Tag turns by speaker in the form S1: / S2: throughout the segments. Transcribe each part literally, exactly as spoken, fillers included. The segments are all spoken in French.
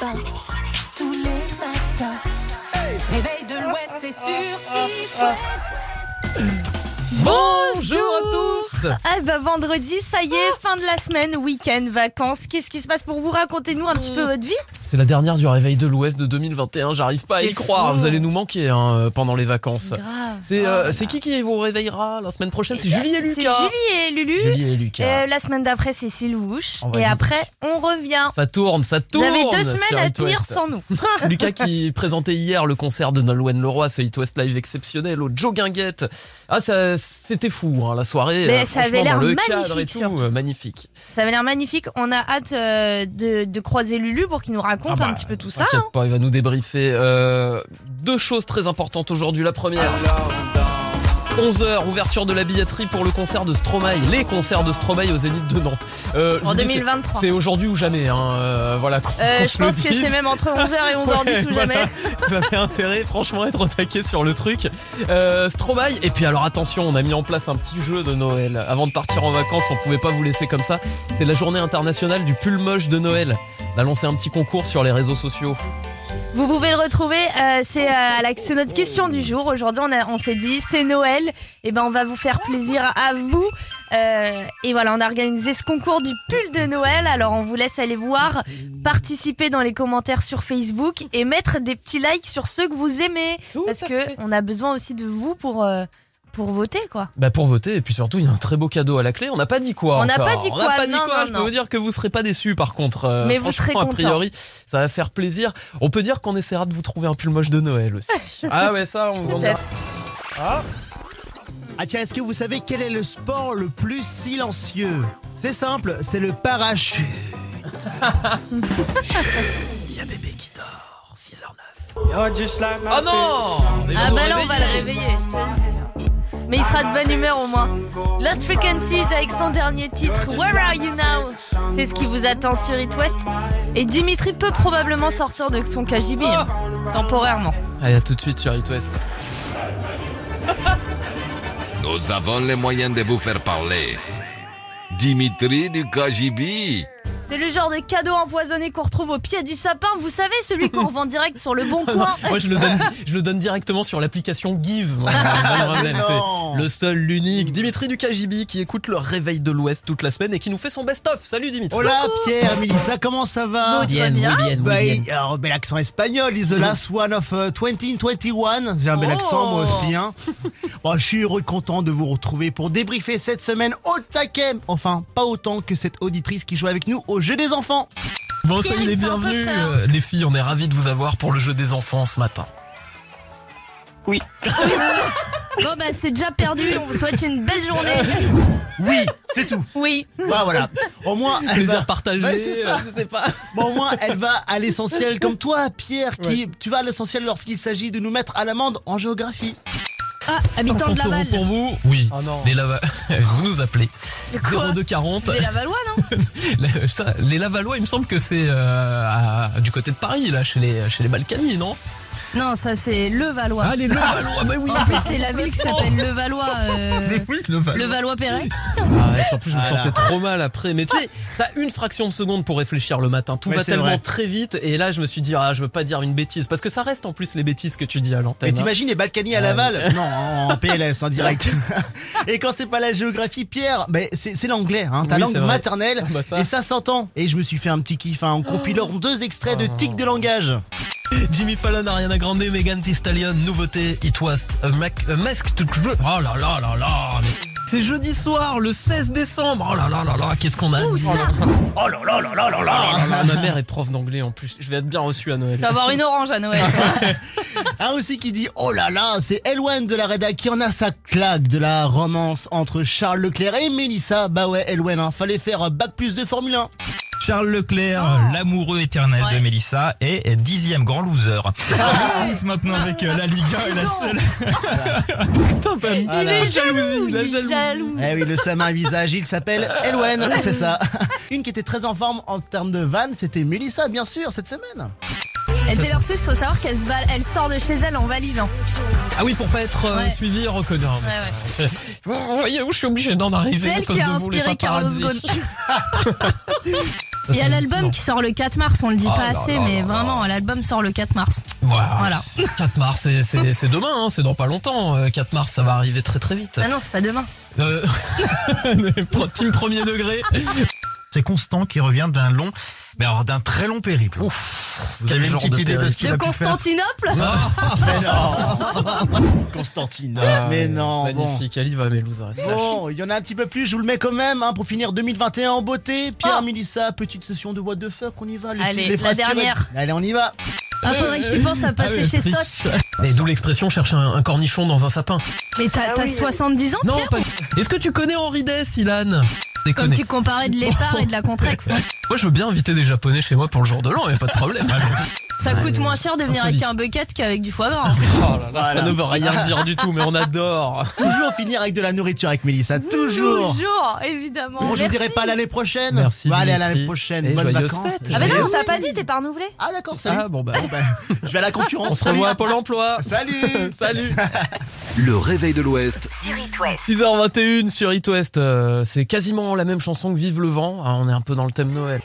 S1: matin, tous les matins. Réveil de l'Ouest, c'est sur It West.
S2: Bonjour à tous.
S3: Ah bah vendredi, ça y est, fin de la semaine, week-end, vacances. Qu'est-ce qui se passe pour vous? Racontez-nous un petit peu votre vie.
S2: C'est la dernière du réveil de l'Ouest de deux mille vingt et un, j'arrive pas
S3: C'est
S2: à y croire,
S3: fou.
S2: vous allez nous manquer hein, pendant les vacances.
S3: Grave.
S2: C'est,
S3: Oh
S2: euh,
S3: là
S2: c'est
S3: là.
S2: qui qui vous réveillera la semaine prochaine? C'est Julie et
S3: C'est
S2: Lucas.
S3: Julie et Lulu.
S2: Julie et Lucas.
S3: Euh, la semaine d'après, c'est Sylvouche.
S2: On va
S3: Et
S2: dire-
S3: après, on revient.
S2: Ça tourne, ça
S3: Vous
S2: tourne.
S3: avez deux
S2: sur
S3: semaines à
S2: It
S3: tenir
S2: West.
S3: sans nous.
S2: Lucas qui présentait hier le concert de Nolwenn Leroy, ce It West Live exceptionnel au Joe Guinguette. Ah, ça, c'était fou hein, la soirée.
S3: Mais
S2: euh,
S3: ça avait
S2: franchement,
S3: l'air
S2: dans le cadre et
S3: magnifique,
S2: tout,
S3: surtout.
S2: euh, magnifique.
S3: Ça avait l'air magnifique. On a hâte euh, de, de croiser Lulu pour qu'il nous raconte
S2: Ah bah,
S3: un petit peu tout ça.
S2: T'inquiète pas, il va nous débriefer euh, deux choses très importantes aujourd'hui. La première, onze heures, ouverture de la billetterie pour le concert de Stromae, les concerts de Stromae au Zénith de Nantes. Euh,
S3: En
S2: Lily,
S3: deux mille vingt-trois.
S2: C'est, c'est aujourd'hui ou jamais, hein, euh, voilà. qu'on-
S3: Euh,
S2: qu'on
S3: je
S2: se le
S3: pense que
S2: dise.
S3: c'est même entre onze heures et onze heures dix
S2: Ouais,
S3: ou
S2: voilà.
S3: jamais.
S2: Vous avez intérêt, franchement, à être au taquet sur le truc. Euh, Stromae, et puis alors attention, on a mis en place un petit jeu de Noël. Avant de partir en vacances, on pouvait pas vous laisser comme ça. C'est la journée internationale du pull moche de Noël. On a lancé un petit concours sur les réseaux sociaux.
S3: Vous pouvez le retrouver, euh, c'est, euh, à la- c'est notre question du jour. Aujourd'hui, on, a- on s'est dit, c'est Noël, et ben on va vous faire plaisir à vous. Euh, et voilà, on a organisé ce concours du pull de Noël. Alors, on vous laisse aller voir, participer dans les commentaires sur Facebook et mettre des petits likes sur ceux que vous aimez.
S2: Tout
S3: parce
S2: à
S3: que
S2: fait.
S3: on a besoin aussi de vous pour, euh, pour voter, quoi.
S2: Bah pour voter, et puis surtout il y a un très beau cadeau à la clet. On n'a pas dit quoi.
S3: On n'a
S2: encore.
S3: pas dit
S2: On n'a
S3: quoi,
S2: pas dit
S3: non,
S2: quoi.
S3: non,
S2: Je
S3: non.
S2: peux vous dire que vous serez pas déçus par contre. Euh,
S3: Mais vous
S2: franchement,
S3: serez
S2: a
S3: contents.
S2: priori, ça va faire plaisir. On peut dire qu'on essaiera de vous trouver un pull moche de Noël aussi. Ah ouais, ça on vous en dira.
S3: Peut-être.
S2: Ah.
S4: Ah tiens, est-ce que vous savez quel est le sport le plus silencieux? C'est simple, c'est le parachute.
S2: Il y a bébé qui dort. six heures neuf. Ah non. Mais
S3: Ah
S2: vous
S3: bah
S2: nous
S3: là, on va le
S2: réveillez.
S3: réveiller, je te le dis. Mais il sera de bonne humeur au moins. Lost Frequencies avec son dernier titre, Where Are You Now? C'est ce qui vous attend sur It West. Et Dimitri peut probablement sortir de son K G B, hein, temporairement.
S2: Allez, à tout de suite sur It West.
S5: Nous avons les moyens de vous faire parler. Dimitri du K G B.
S3: C'est le genre de cadeau empoisonné qu'on retrouve au pied du sapin. Vous savez, celui qu'on revend direct sur le bon coin.
S2: Moi je le donne, je le donne directement sur l'application Give. Moi, pas de problème.
S4: Non.
S2: C'est le seul, l'unique. Dimitri du K G B qui écoute le réveil de l'Ouest toute la semaine et qui nous fait son best-of. Salut Dimitri.
S4: Hola Pierre, Mélissa, comment ça va?
S3: Bien, bien.
S2: bien,
S4: Bah, il- alors, bel accent espagnol, is the last one of uh, vingt vingt et un. J'ai un bel
S3: Oh.
S4: accent moi aussi. Hein. Bon, je suis heureux, content de vous retrouver pour débriefer cette semaine au taquet. Enfin, pas autant que cette auditrice qui joue avec nous au jeu des enfants.
S2: Bon,
S3: Pierre,
S2: soyez les
S3: il me fait un peu
S2: bienvenus.
S3: peur.
S2: Euh, les filles, on est ravis de vous avoir pour le jeu des enfants ce matin.
S3: Bon bah c'est déjà perdu, on vous souhaite une belle journée.
S4: Oui, c'est tout.
S3: Oui.
S4: Bah, voilà. Au moins, elle
S2: Plaisir
S4: va...
S2: partagé.
S4: Ouais, c'est ça.
S2: euh, je sais pas.
S4: Bon, au moins, elle va à l'essentiel, comme toi, Pierre, qui tu vas à l'essentiel lorsqu'il s'agit de nous mettre à l'amende en géographie.
S3: Ah, habitant de
S2: cinquante euros
S3: Laval.
S2: pour vous. Oui.
S4: Oh non.
S2: Les Lava... vous nous appelez.
S3: Quoi
S2: zéro deux quarante.
S3: C'est des Lavallois, non?
S2: La- ça, les Lavallois, il me semble que c'est euh, à- du côté de Paris, là, chez les, chez les Balkany, non?
S3: Non, ça c'est le Valois.
S2: Ah, les Levallois, bah oui.
S3: En plus, c'est la ville qui s'appelle le Valois. euh,
S2: Mais oui, le Valois.
S3: Le Valois-Perret.
S2: Arrête, en plus je me
S4: Voilà.
S2: sentais trop mal après. Mais tu sais, t'as une fraction de seconde pour réfléchir le matin. Tout
S4: Ouais,
S2: va
S4: c'est
S2: tellement
S4: vrai.
S2: très vite. Et là, je me suis dit, ah, je veux pas dire une bêtise. Parce que ça reste en plus les bêtises que tu dis à
S4: Mais
S2: l'antenne. hein.
S4: t'imagines les Balkany à
S2: Ah,
S4: Laval? Non, en P L S, en direct. Et quand c'est pas la géographie, Pierre, ben c'est c'est l'anglais, hein, ta
S2: Oui,
S4: langue
S2: c'est vrai.
S4: maternelle.
S2: Ah bah ça.
S4: Et ça s'entend. Et je me suis fait un petit kiff hein, en compilant deux extraits de tic de langage.
S2: Jimmy Fallon, Ariana Grande, Megan Thee Stallion, nouveauté, It Was a, Mac, a Mask to Cru- Oh là là là là. C'est jeudi soir, le seize décembre. Oh là là là là, qu'est-ce qu'on a
S3: Où
S2: dit.
S3: ça
S4: Oh là là là là là là.
S2: Ah, ma mère est prof d'anglais en plus. Je vais être bien reçu à Noël.
S3: Tu vas avoir une orange à Noël.
S4: Un aussi qui dit oh là là, c'est Elwen de la Reda qui en a sa claque de la romance entre Charles Leclerc et Mélissa. Bah ouais, Elwen, hein, fallait faire bac plus de Formule un.
S6: Charles Leclerc, l'amoureux éternel
S3: Ouais.
S6: de Mélissa, et dixième grand loser. On foot maintenant avec euh, la Ligue un et la seule.
S2: Putain, pas
S4: Ah
S3: Il
S4: là.
S3: est jaloux,
S2: la
S3: il est
S2: jalousie.
S3: jaloux.
S4: Eh oui, le Samin visage, il s'appelle Elwen, c'est ça. Une qui était très en forme en termes de vanne, c'était Mélissa, bien sûr, cette semaine.
S3: Et Taylor Swift, faut savoir qu'elle se bal- elle sort de chez elle en valisant.
S2: Ah oui, pour pas être euh,
S3: Ouais.
S2: suivi et reconnu. hein, mais
S3: Ouais,
S2: ça- Vous voyez où je suis obligé d'en arriver
S3: C'est
S2: à
S3: elle
S2: cause
S3: qui a
S2: de vous, les
S3: inspiré Carlos
S2: paparazzis.
S3: Ghosn. Il y a
S2: c'est
S3: l'album
S2: hallucinant.
S3: qui sort le quatre mars, on le dit
S2: Ah
S3: pas
S2: là
S3: assez,
S2: là
S3: mais
S2: là
S3: vraiment, l'album sort le quatre mars.
S2: Voilà.
S3: Voilà.
S2: quatre mars, c'est, c'est, c'est demain, hein, c'est dans pas longtemps. Euh, quatre mars, ça va arriver très très vite.
S3: Ah non, c'est pas demain.
S2: Euh... Team premier degré.
S7: C'est Constant qui revient d'un long, mais alors d'un très long périple.
S2: Ouf,
S7: Vous avez une
S2: genre
S7: petite
S2: de
S7: idée de ce
S2: périple.
S7: qu'il
S3: De
S7: a pu faire?
S3: Constantinople
S4: Mais non Constantine.
S2: Ah,
S4: mais non, bon.
S2: magnifique, elle y va, Mélouza. c'est lâche.
S4: Bon, il y en a un petit peu plus, je vous le mets quand même, hein, pour finir deux mille vingt et un en beauté. Pierre,
S3: Oh.
S4: Mélissa, petite session de what the fuck, on y va. Les
S3: Allez,
S4: petits- les
S3: la
S4: phrases tirées.
S3: dernière.
S4: Allez, on y va.
S3: Ah, faudrait que tu penses à passer
S2: Ah oui,
S3: chez
S2: triste.
S3: Soch.
S2: Et d'où l'expression chercher un, un cornichon dans un sapin.
S3: Mais t'as t'as soixante-dix ans,
S2: Non,
S3: Pierre
S2: pas. Est-ce que tu connais Henri Dess, Ilan?
S3: Comme
S2: Déconne.
S3: tu comparais de l'épar et de la Contrex. hein.
S2: Moi, je veux bien inviter des Japonais chez moi pour le jour de l'an, y a pas de problème.
S3: Ça coûte
S2: Ouais,
S3: moins cher de venir
S2: insolite.
S3: avec un bucket qu'avec du foie gras.
S2: Oh là là,
S4: Voilà.
S2: ça ne veut rien dire du tout, mais on adore.
S4: Toujours finir avec de la nourriture avec Mélissa, toujours.
S3: Toujours, évidemment.
S4: Bon, je vous
S3: Merci.
S4: dirai pas à l'année prochaine.
S2: Merci,
S4: Bah, allez, à
S2: Dimitri.
S4: l'année prochaine.
S2: Et
S4: Bonnes
S2: joyeuses
S4: vacances.
S2: fêtes.
S3: Ah, mais non,
S2: Joyeuses
S3: t'as pas dit, t'es pas renouvelé.
S4: Ah, d'accord, salut.
S2: Ah bon bah.
S4: Bon, bah, je vais à la concurrence.
S2: On se
S4: Salut.
S2: revoit à Pôle emploi.
S4: Salut.
S2: Salut.
S5: Le réveil de l'Ouest.
S2: six heures vingt et une sur It West. Euh, c'est quasiment la même chanson que Vive le vent. Ah, on est un peu dans le thème Noël.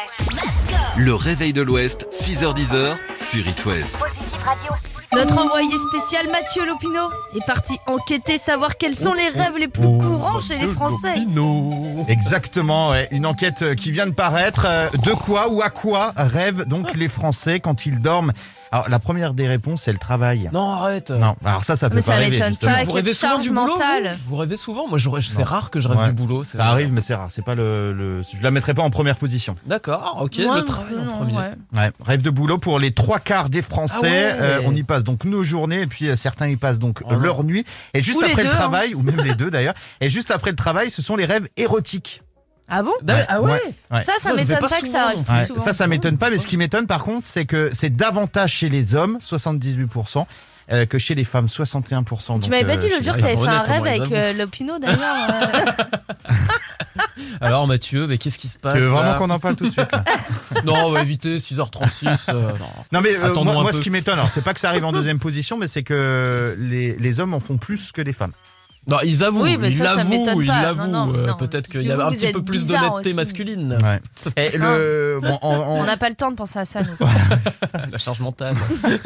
S5: Le réveil de l'Ouest, six heures dix sur It West.
S3: Notre envoyé spécial Mathieu Lopino est parti enquêter, savoir quels sont les rêves les plus courants chez les Français.
S2: Lopino.
S7: Exactement, ouais. Une enquête euh, qui vient de paraître. Euh, De quoi ou à quoi rêvent donc les Français quand ils dorment? Alors la première des réponses, c'est le travail.
S2: Non, arrête.
S7: Non, alors ça, ça fait
S3: Mais
S7: pas
S3: ça
S7: rêver.
S3: m'étonne
S7: justement.
S3: pas.
S2: Vous
S3: Quelle
S2: rêvez souvent
S3: charge
S2: du boulot
S3: mentale.
S2: vous, vous rêvez souvent? Moi, je, c'est
S7: Non.
S2: rare que je rêve
S7: Ouais.
S2: du boulot. c'est
S7: Ça
S2: vrai.
S7: arrive, mais c'est rare. C'est pas le, le- je la mettrai pas en première position.
S2: D'accord, ok.
S3: Moi,
S2: le travail en
S3: non,
S2: premier.
S3: ouais.
S7: Ouais, rêve de boulot pour les trois quarts des Français.
S2: Ah ouais.
S7: Euh, on y passe donc nos journées et puis euh, certains y passent donc
S2: Oh non.
S7: leur nuit. Et juste
S3: Ou les
S7: après le
S3: deux, hein.
S7: travail, ou même les deux d'ailleurs. Et juste après le travail, ce sont les rêves érotiques.
S3: Ah bon?
S2: Ouais, Ah ouais,
S7: Ouais. Ouais.
S3: Ça, ça
S2: Non, je vais
S3: m'étonne
S2: pas
S3: pas, que
S2: souvent,
S3: ça arrive
S2: non.
S3: plus
S7: Ouais,
S3: souvent.
S7: ça, ça m'étonne pas. Mais ce qui m'étonne par contre, c'est que c'est davantage chez les hommes, soixante-dix-huit pour cent, euh, que chez les femmes, soixante et un pour cent.
S3: Tu m'avais pas dit l'autre
S2: chez-
S3: jour que
S2: ils
S3: t'avais
S2: sont
S3: fait un
S2: honnêtes,
S3: rêve
S2: au moins, ils
S3: avec
S2: avouent.
S3: euh, Lopino d'ailleurs. euh.
S2: Alors Mathieu, mais qu'est-ce qui se passe
S7: Tu veux vraiment
S2: là
S7: qu'on en parle tout de suite là?
S2: Non, on va éviter six heures trente-six. euh, non.
S7: Non mais euh,
S2: Attendons
S7: moi,
S2: un
S7: moi,
S2: peu.
S7: ce qui m'étonne, alors c'est pas que ça arrive en deuxième position, mais c'est que les, les hommes en font plus que les femmes.
S2: Non, ils avouent,
S3: Oui, mais
S2: ils
S3: ça, ça
S2: l'avouent,
S3: m'étonne
S2: ils
S3: pas.
S2: l'avouent.
S3: Non, non,
S2: euh,
S3: non.
S2: Peut-être
S3: Parce
S2: qu'il
S3: que
S2: y avait
S3: vous,
S2: un
S3: vous
S2: petit
S3: êtes
S2: peu plus
S3: bizarre
S2: d'honnêteté
S3: aussi.
S2: masculine.
S7: Ouais. Et le bon, en- en-
S3: On n'a pas le temps de penser à ça, nous.
S2: La charge mentale.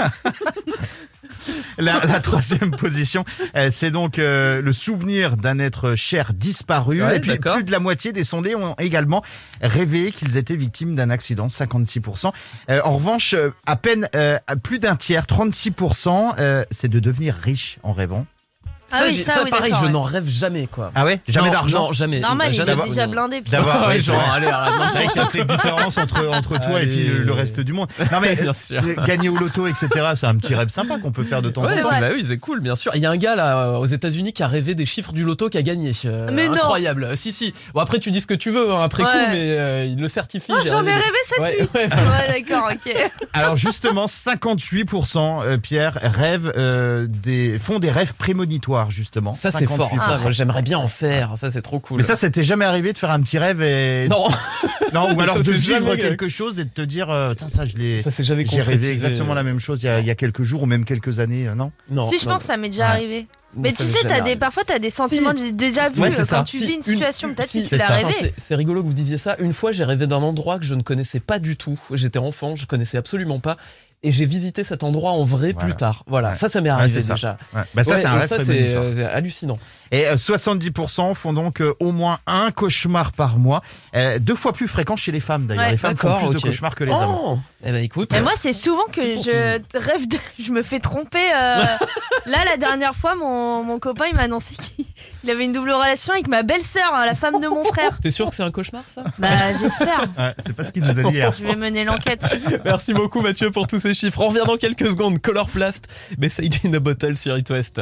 S7: La, la troisième position, euh, c'est donc euh, le souvenir d'un être cher disparu.
S2: Ouais,
S7: et puis
S2: d'accord.
S7: plus de la moitié des sondés ont également rêvé qu'ils étaient victimes d'un accident, cinquante-six pour cent. Euh, en revanche, euh, à peine euh, plus d'un tiers, trente-six pour cent, euh, c'est de devenir riche en rêvant.
S3: Ah oui,
S2: j'ai-
S3: ça, oui,
S2: pareil,
S3: d'accord,
S2: je
S3: ouais.
S2: n'en rêve jamais, quoi.
S7: Ah ouais, jamais
S2: Non,
S7: d'argent.
S2: Non, jamais.
S3: Normal, il
S2: jamais
S3: est déjà
S2: non.
S3: blindé. puis-
S7: D'avoir,
S2: Ouais,
S7: ouais,
S2: genre,
S7: genre,
S2: allez, arrête.
S7: c'est vrai qu'il y a cette différence entre, entre toi et puis
S2: Allez.
S7: le, le reste du monde. Non mais
S2: Bien
S7: euh,
S2: sûr.
S7: euh, gagner au loto, et cetera, c'est un petit rêve sympa qu'on peut faire de temps
S2: Ouais,
S7: en temps.
S2: c'est, bah oui, c'est cool, bien sûr. Il y a un gars là euh, aux États-Unis qui a rêvé des chiffres du loto qui a gagné. Euh,
S3: Mais non.
S2: incroyable. Euh, Si, si. Bon, après, tu dis ce que tu veux hein, après
S3: Ouais.
S2: coup, mais euh, il le certifie.
S3: Ah,
S2: j'ai
S3: j'en ai rêvé cette
S2: Ouais,
S3: nuit.
S2: ouais,
S3: Ouais, d'accord, ok.
S7: Alors justement, cinquante-huit pour cent, euh, Pierre, rêvent euh, des, font des rêves prémonitoires justement.
S2: Ça, c'est fort.
S7: cinquante-huit pour cent.
S2: Ça, moi, j'aimerais bien en faire. Ça, c'est trop cool.
S7: Mais ça, ça t'est jamais arrivé de faire un petit rêve et
S2: non,
S7: non, ou alors
S2: Ça,
S7: de
S2: c'est
S7: vivre
S2: jamais-
S7: quelque chose et de te dire, euh, Tiens, ça, je l'ai,
S2: ça c'est jamais
S7: j'ai rêvé
S2: concrétisé.
S7: exactement la même chose il y a, il y a quelques jours ou même quelques années, euh, non?
S2: Non,
S3: Si, je
S2: non,
S3: pense que ça m'est déjà
S7: Ouais.
S3: arrivé. Mais
S2: ça
S3: tu
S2: m'est
S3: sais,
S2: jamais
S3: t'as des,
S2: arrivé.
S3: parfois t'as des sentiments que j'ai déjà vus
S7: Ouais, c'est
S3: euh,
S7: ça.
S3: quand tu
S2: Si,
S3: vis une
S2: une-
S3: situation, peut-être
S2: si,
S3: que tu
S7: c'est
S3: l'as
S7: ça.
S3: rêvé.
S2: Enfin, c'est, c'est rigolo que vous disiez ça. Une fois, j'ai rêvé d'un endroit que je ne connaissais pas du tout. J'étais enfant, je connaissais absolument pas. Et j'ai visité cet endroit en vrai
S7: Voilà.
S2: plus tard. Voilà,
S7: Ouais.
S2: ça, ça m'est
S7: Ouais,
S2: arrivé
S7: c'est ça.
S2: déjà.
S7: Ouais. Bah ça,
S2: Ouais,
S7: c'est un
S2: et
S7: rêve
S2: ça, c'est,
S7: prémonitoire.
S2: euh, c'est hallucinant.
S7: Et euh, soixante-dix pour cent font donc euh, au moins un cauchemar par mois, euh, deux fois plus fréquent chez les femmes d'ailleurs.
S3: Ouais.
S7: Les femmes font
S2: D'accord,
S7: plus
S2: ok.
S7: de cauchemars que les hommes.
S2: Oh, eh ben écoute.
S3: Mais moi, c'est souvent que
S2: C'est pour
S3: je rêve de. Je me fais tromper. euh. Là, la dernière fois, mon, mon copain, il m'a annoncé qu'il il avait une double relation avec ma belle-sœur, hein, la femme de mon frère.
S2: T'es sûr que c'est un cauchemar, ça?
S3: Bah, j'espère.
S7: Ouais, c'est pas ce qu'il nous a dit hier.
S3: Je vais mener l'enquête.
S2: Merci beaucoup, Mathieu, pour tous ces chiffres. On revient dans quelques secondes. Color Plast, Message in a Bottle sur It West.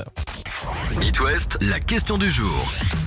S5: It West, la question du jour.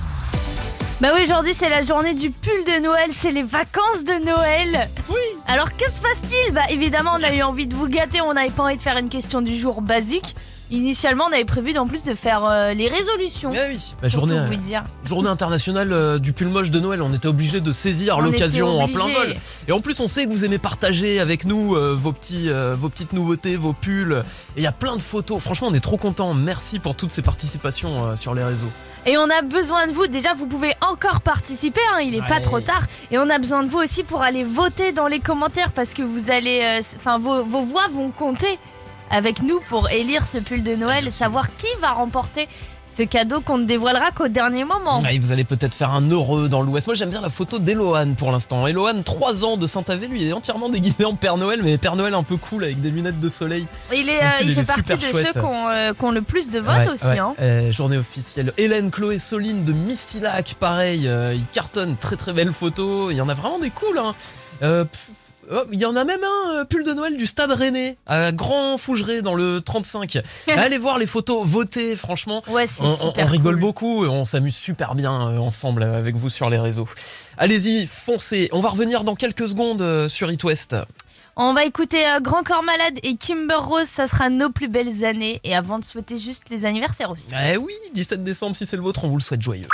S3: Bah oui, aujourd'hui, c'est la journée du pull de Noël. C'est les vacances de Noël. Oui. Alors, que se passe-t-il? Bah, évidemment, on a eu envie de vous gâter. On n'avait pas envie de faire une question du jour basique. Initialement, on avait prévu en plus de faire euh, les résolutions.
S2: Eh oui, bah,
S3: Pour
S2: journée,
S3: tout vous dire.
S2: journée internationale euh, du pull moche de Noël. On était obligé de saisir
S3: On
S2: l'occasion
S3: était
S2: en plein
S3: obligés.
S2: vol. Et en plus, on sait que vous aimez partager avec nous euh, vos, petits, euh, vos petites nouveautés, vos pulls. Et il y a plein de photos. Franchement, on est trop contents. Merci pour toutes ces participations euh, sur les réseaux.
S3: Et on a besoin de vous. Déjà, vous pouvez encore participer, hein, il est pas
S2: Ouais.
S3: trop tard. Et on a besoin de vous aussi pour aller voter dans les commentaires parce que vous allez, enfin vos, vos voix vont compter avec nous pour élire ce pull de Noël et savoir qui va remporter ce cadeau qu'on ne dévoilera qu'au dernier moment.
S2: Ouais, vous allez peut-être faire un heureux dans l'Ouest. Moi j'aime bien la photo d'Eloane pour l'instant. Eloane, trois ans de Saint-Avé, lui il est entièrement déguisé en Père Noël, mais Père Noël un peu cool avec des lunettes de soleil.
S3: Il, est,
S2: Son
S3: euh,
S2: pull,
S3: il
S2: il
S3: fait
S2: est
S3: partie
S2: super
S3: de
S2: chouette.
S3: ceux qui ont, euh, qui ont le plus de votes
S2: Ouais,
S3: aussi.
S2: ouais.
S3: Hein.
S2: Euh, journée officielle. Hélène, Chloé, Soline de Missilac, pareil, euh, ils cartonnent, très très belles photos. Il y en a vraiment des cools. Hein. Euh, pff, oh, il y en a même un euh, pull de Noël du Stade Rennais, à Grand Fougeray dans le trente-cinq. Allez voir les photos, votez, franchement.
S3: Ouais, c'est
S2: On, on-
S3: super.
S2: on rigole
S3: cool.
S2: beaucoup et on s'amuse super bien euh, ensemble euh, avec vous sur les réseaux. Allez-y, foncez. On va revenir dans quelques secondes euh, sur It West.
S3: On va écouter euh, Grand Corps Malade et Kimber Rose, ça sera nos plus belles années. Et avant de souhaiter juste les anniversaires aussi.
S2: Eh oui, dix-sept décembre, si c'est le vôtre, on vous le souhaite joyeux.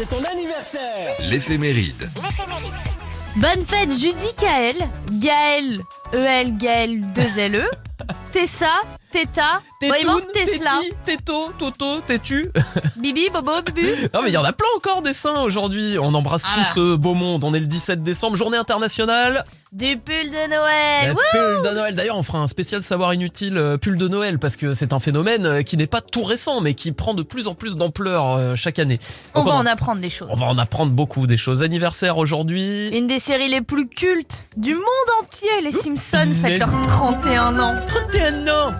S5: L'éphéméride.
S3: Bonne fête Judy Kael, Gaël, E L, Gaël, deux L E, Tessa, Teta, bon, il manque Tesla,
S2: Téti, Této, Toto, Tétu.
S3: Bibi, Bobo, Bubu.
S2: Non mais il y en a plein encore des saints aujourd'hui. On embrasse
S3: Ah.
S2: tout ce beau monde. On est le dix-sept décembre, journée internationale.
S3: Du pull de Noël.
S2: Le pull de Noël. D'ailleurs, on fera un spécial savoir inutile euh, pull de Noël parce que c'est un phénomène euh, qui n'est pas tout récent mais qui prend de plus en plus d'ampleur euh, chaque année.
S3: On
S2: Donc,
S3: va en apprendre des choses.
S2: on va en apprendre beaucoup des choses. Anniversaire aujourd'hui.
S3: Une des séries les plus cultes du monde entier, les Simpsons,
S2: Mais-
S3: fêtent leurs trente et un ans.
S2: trente et un ans.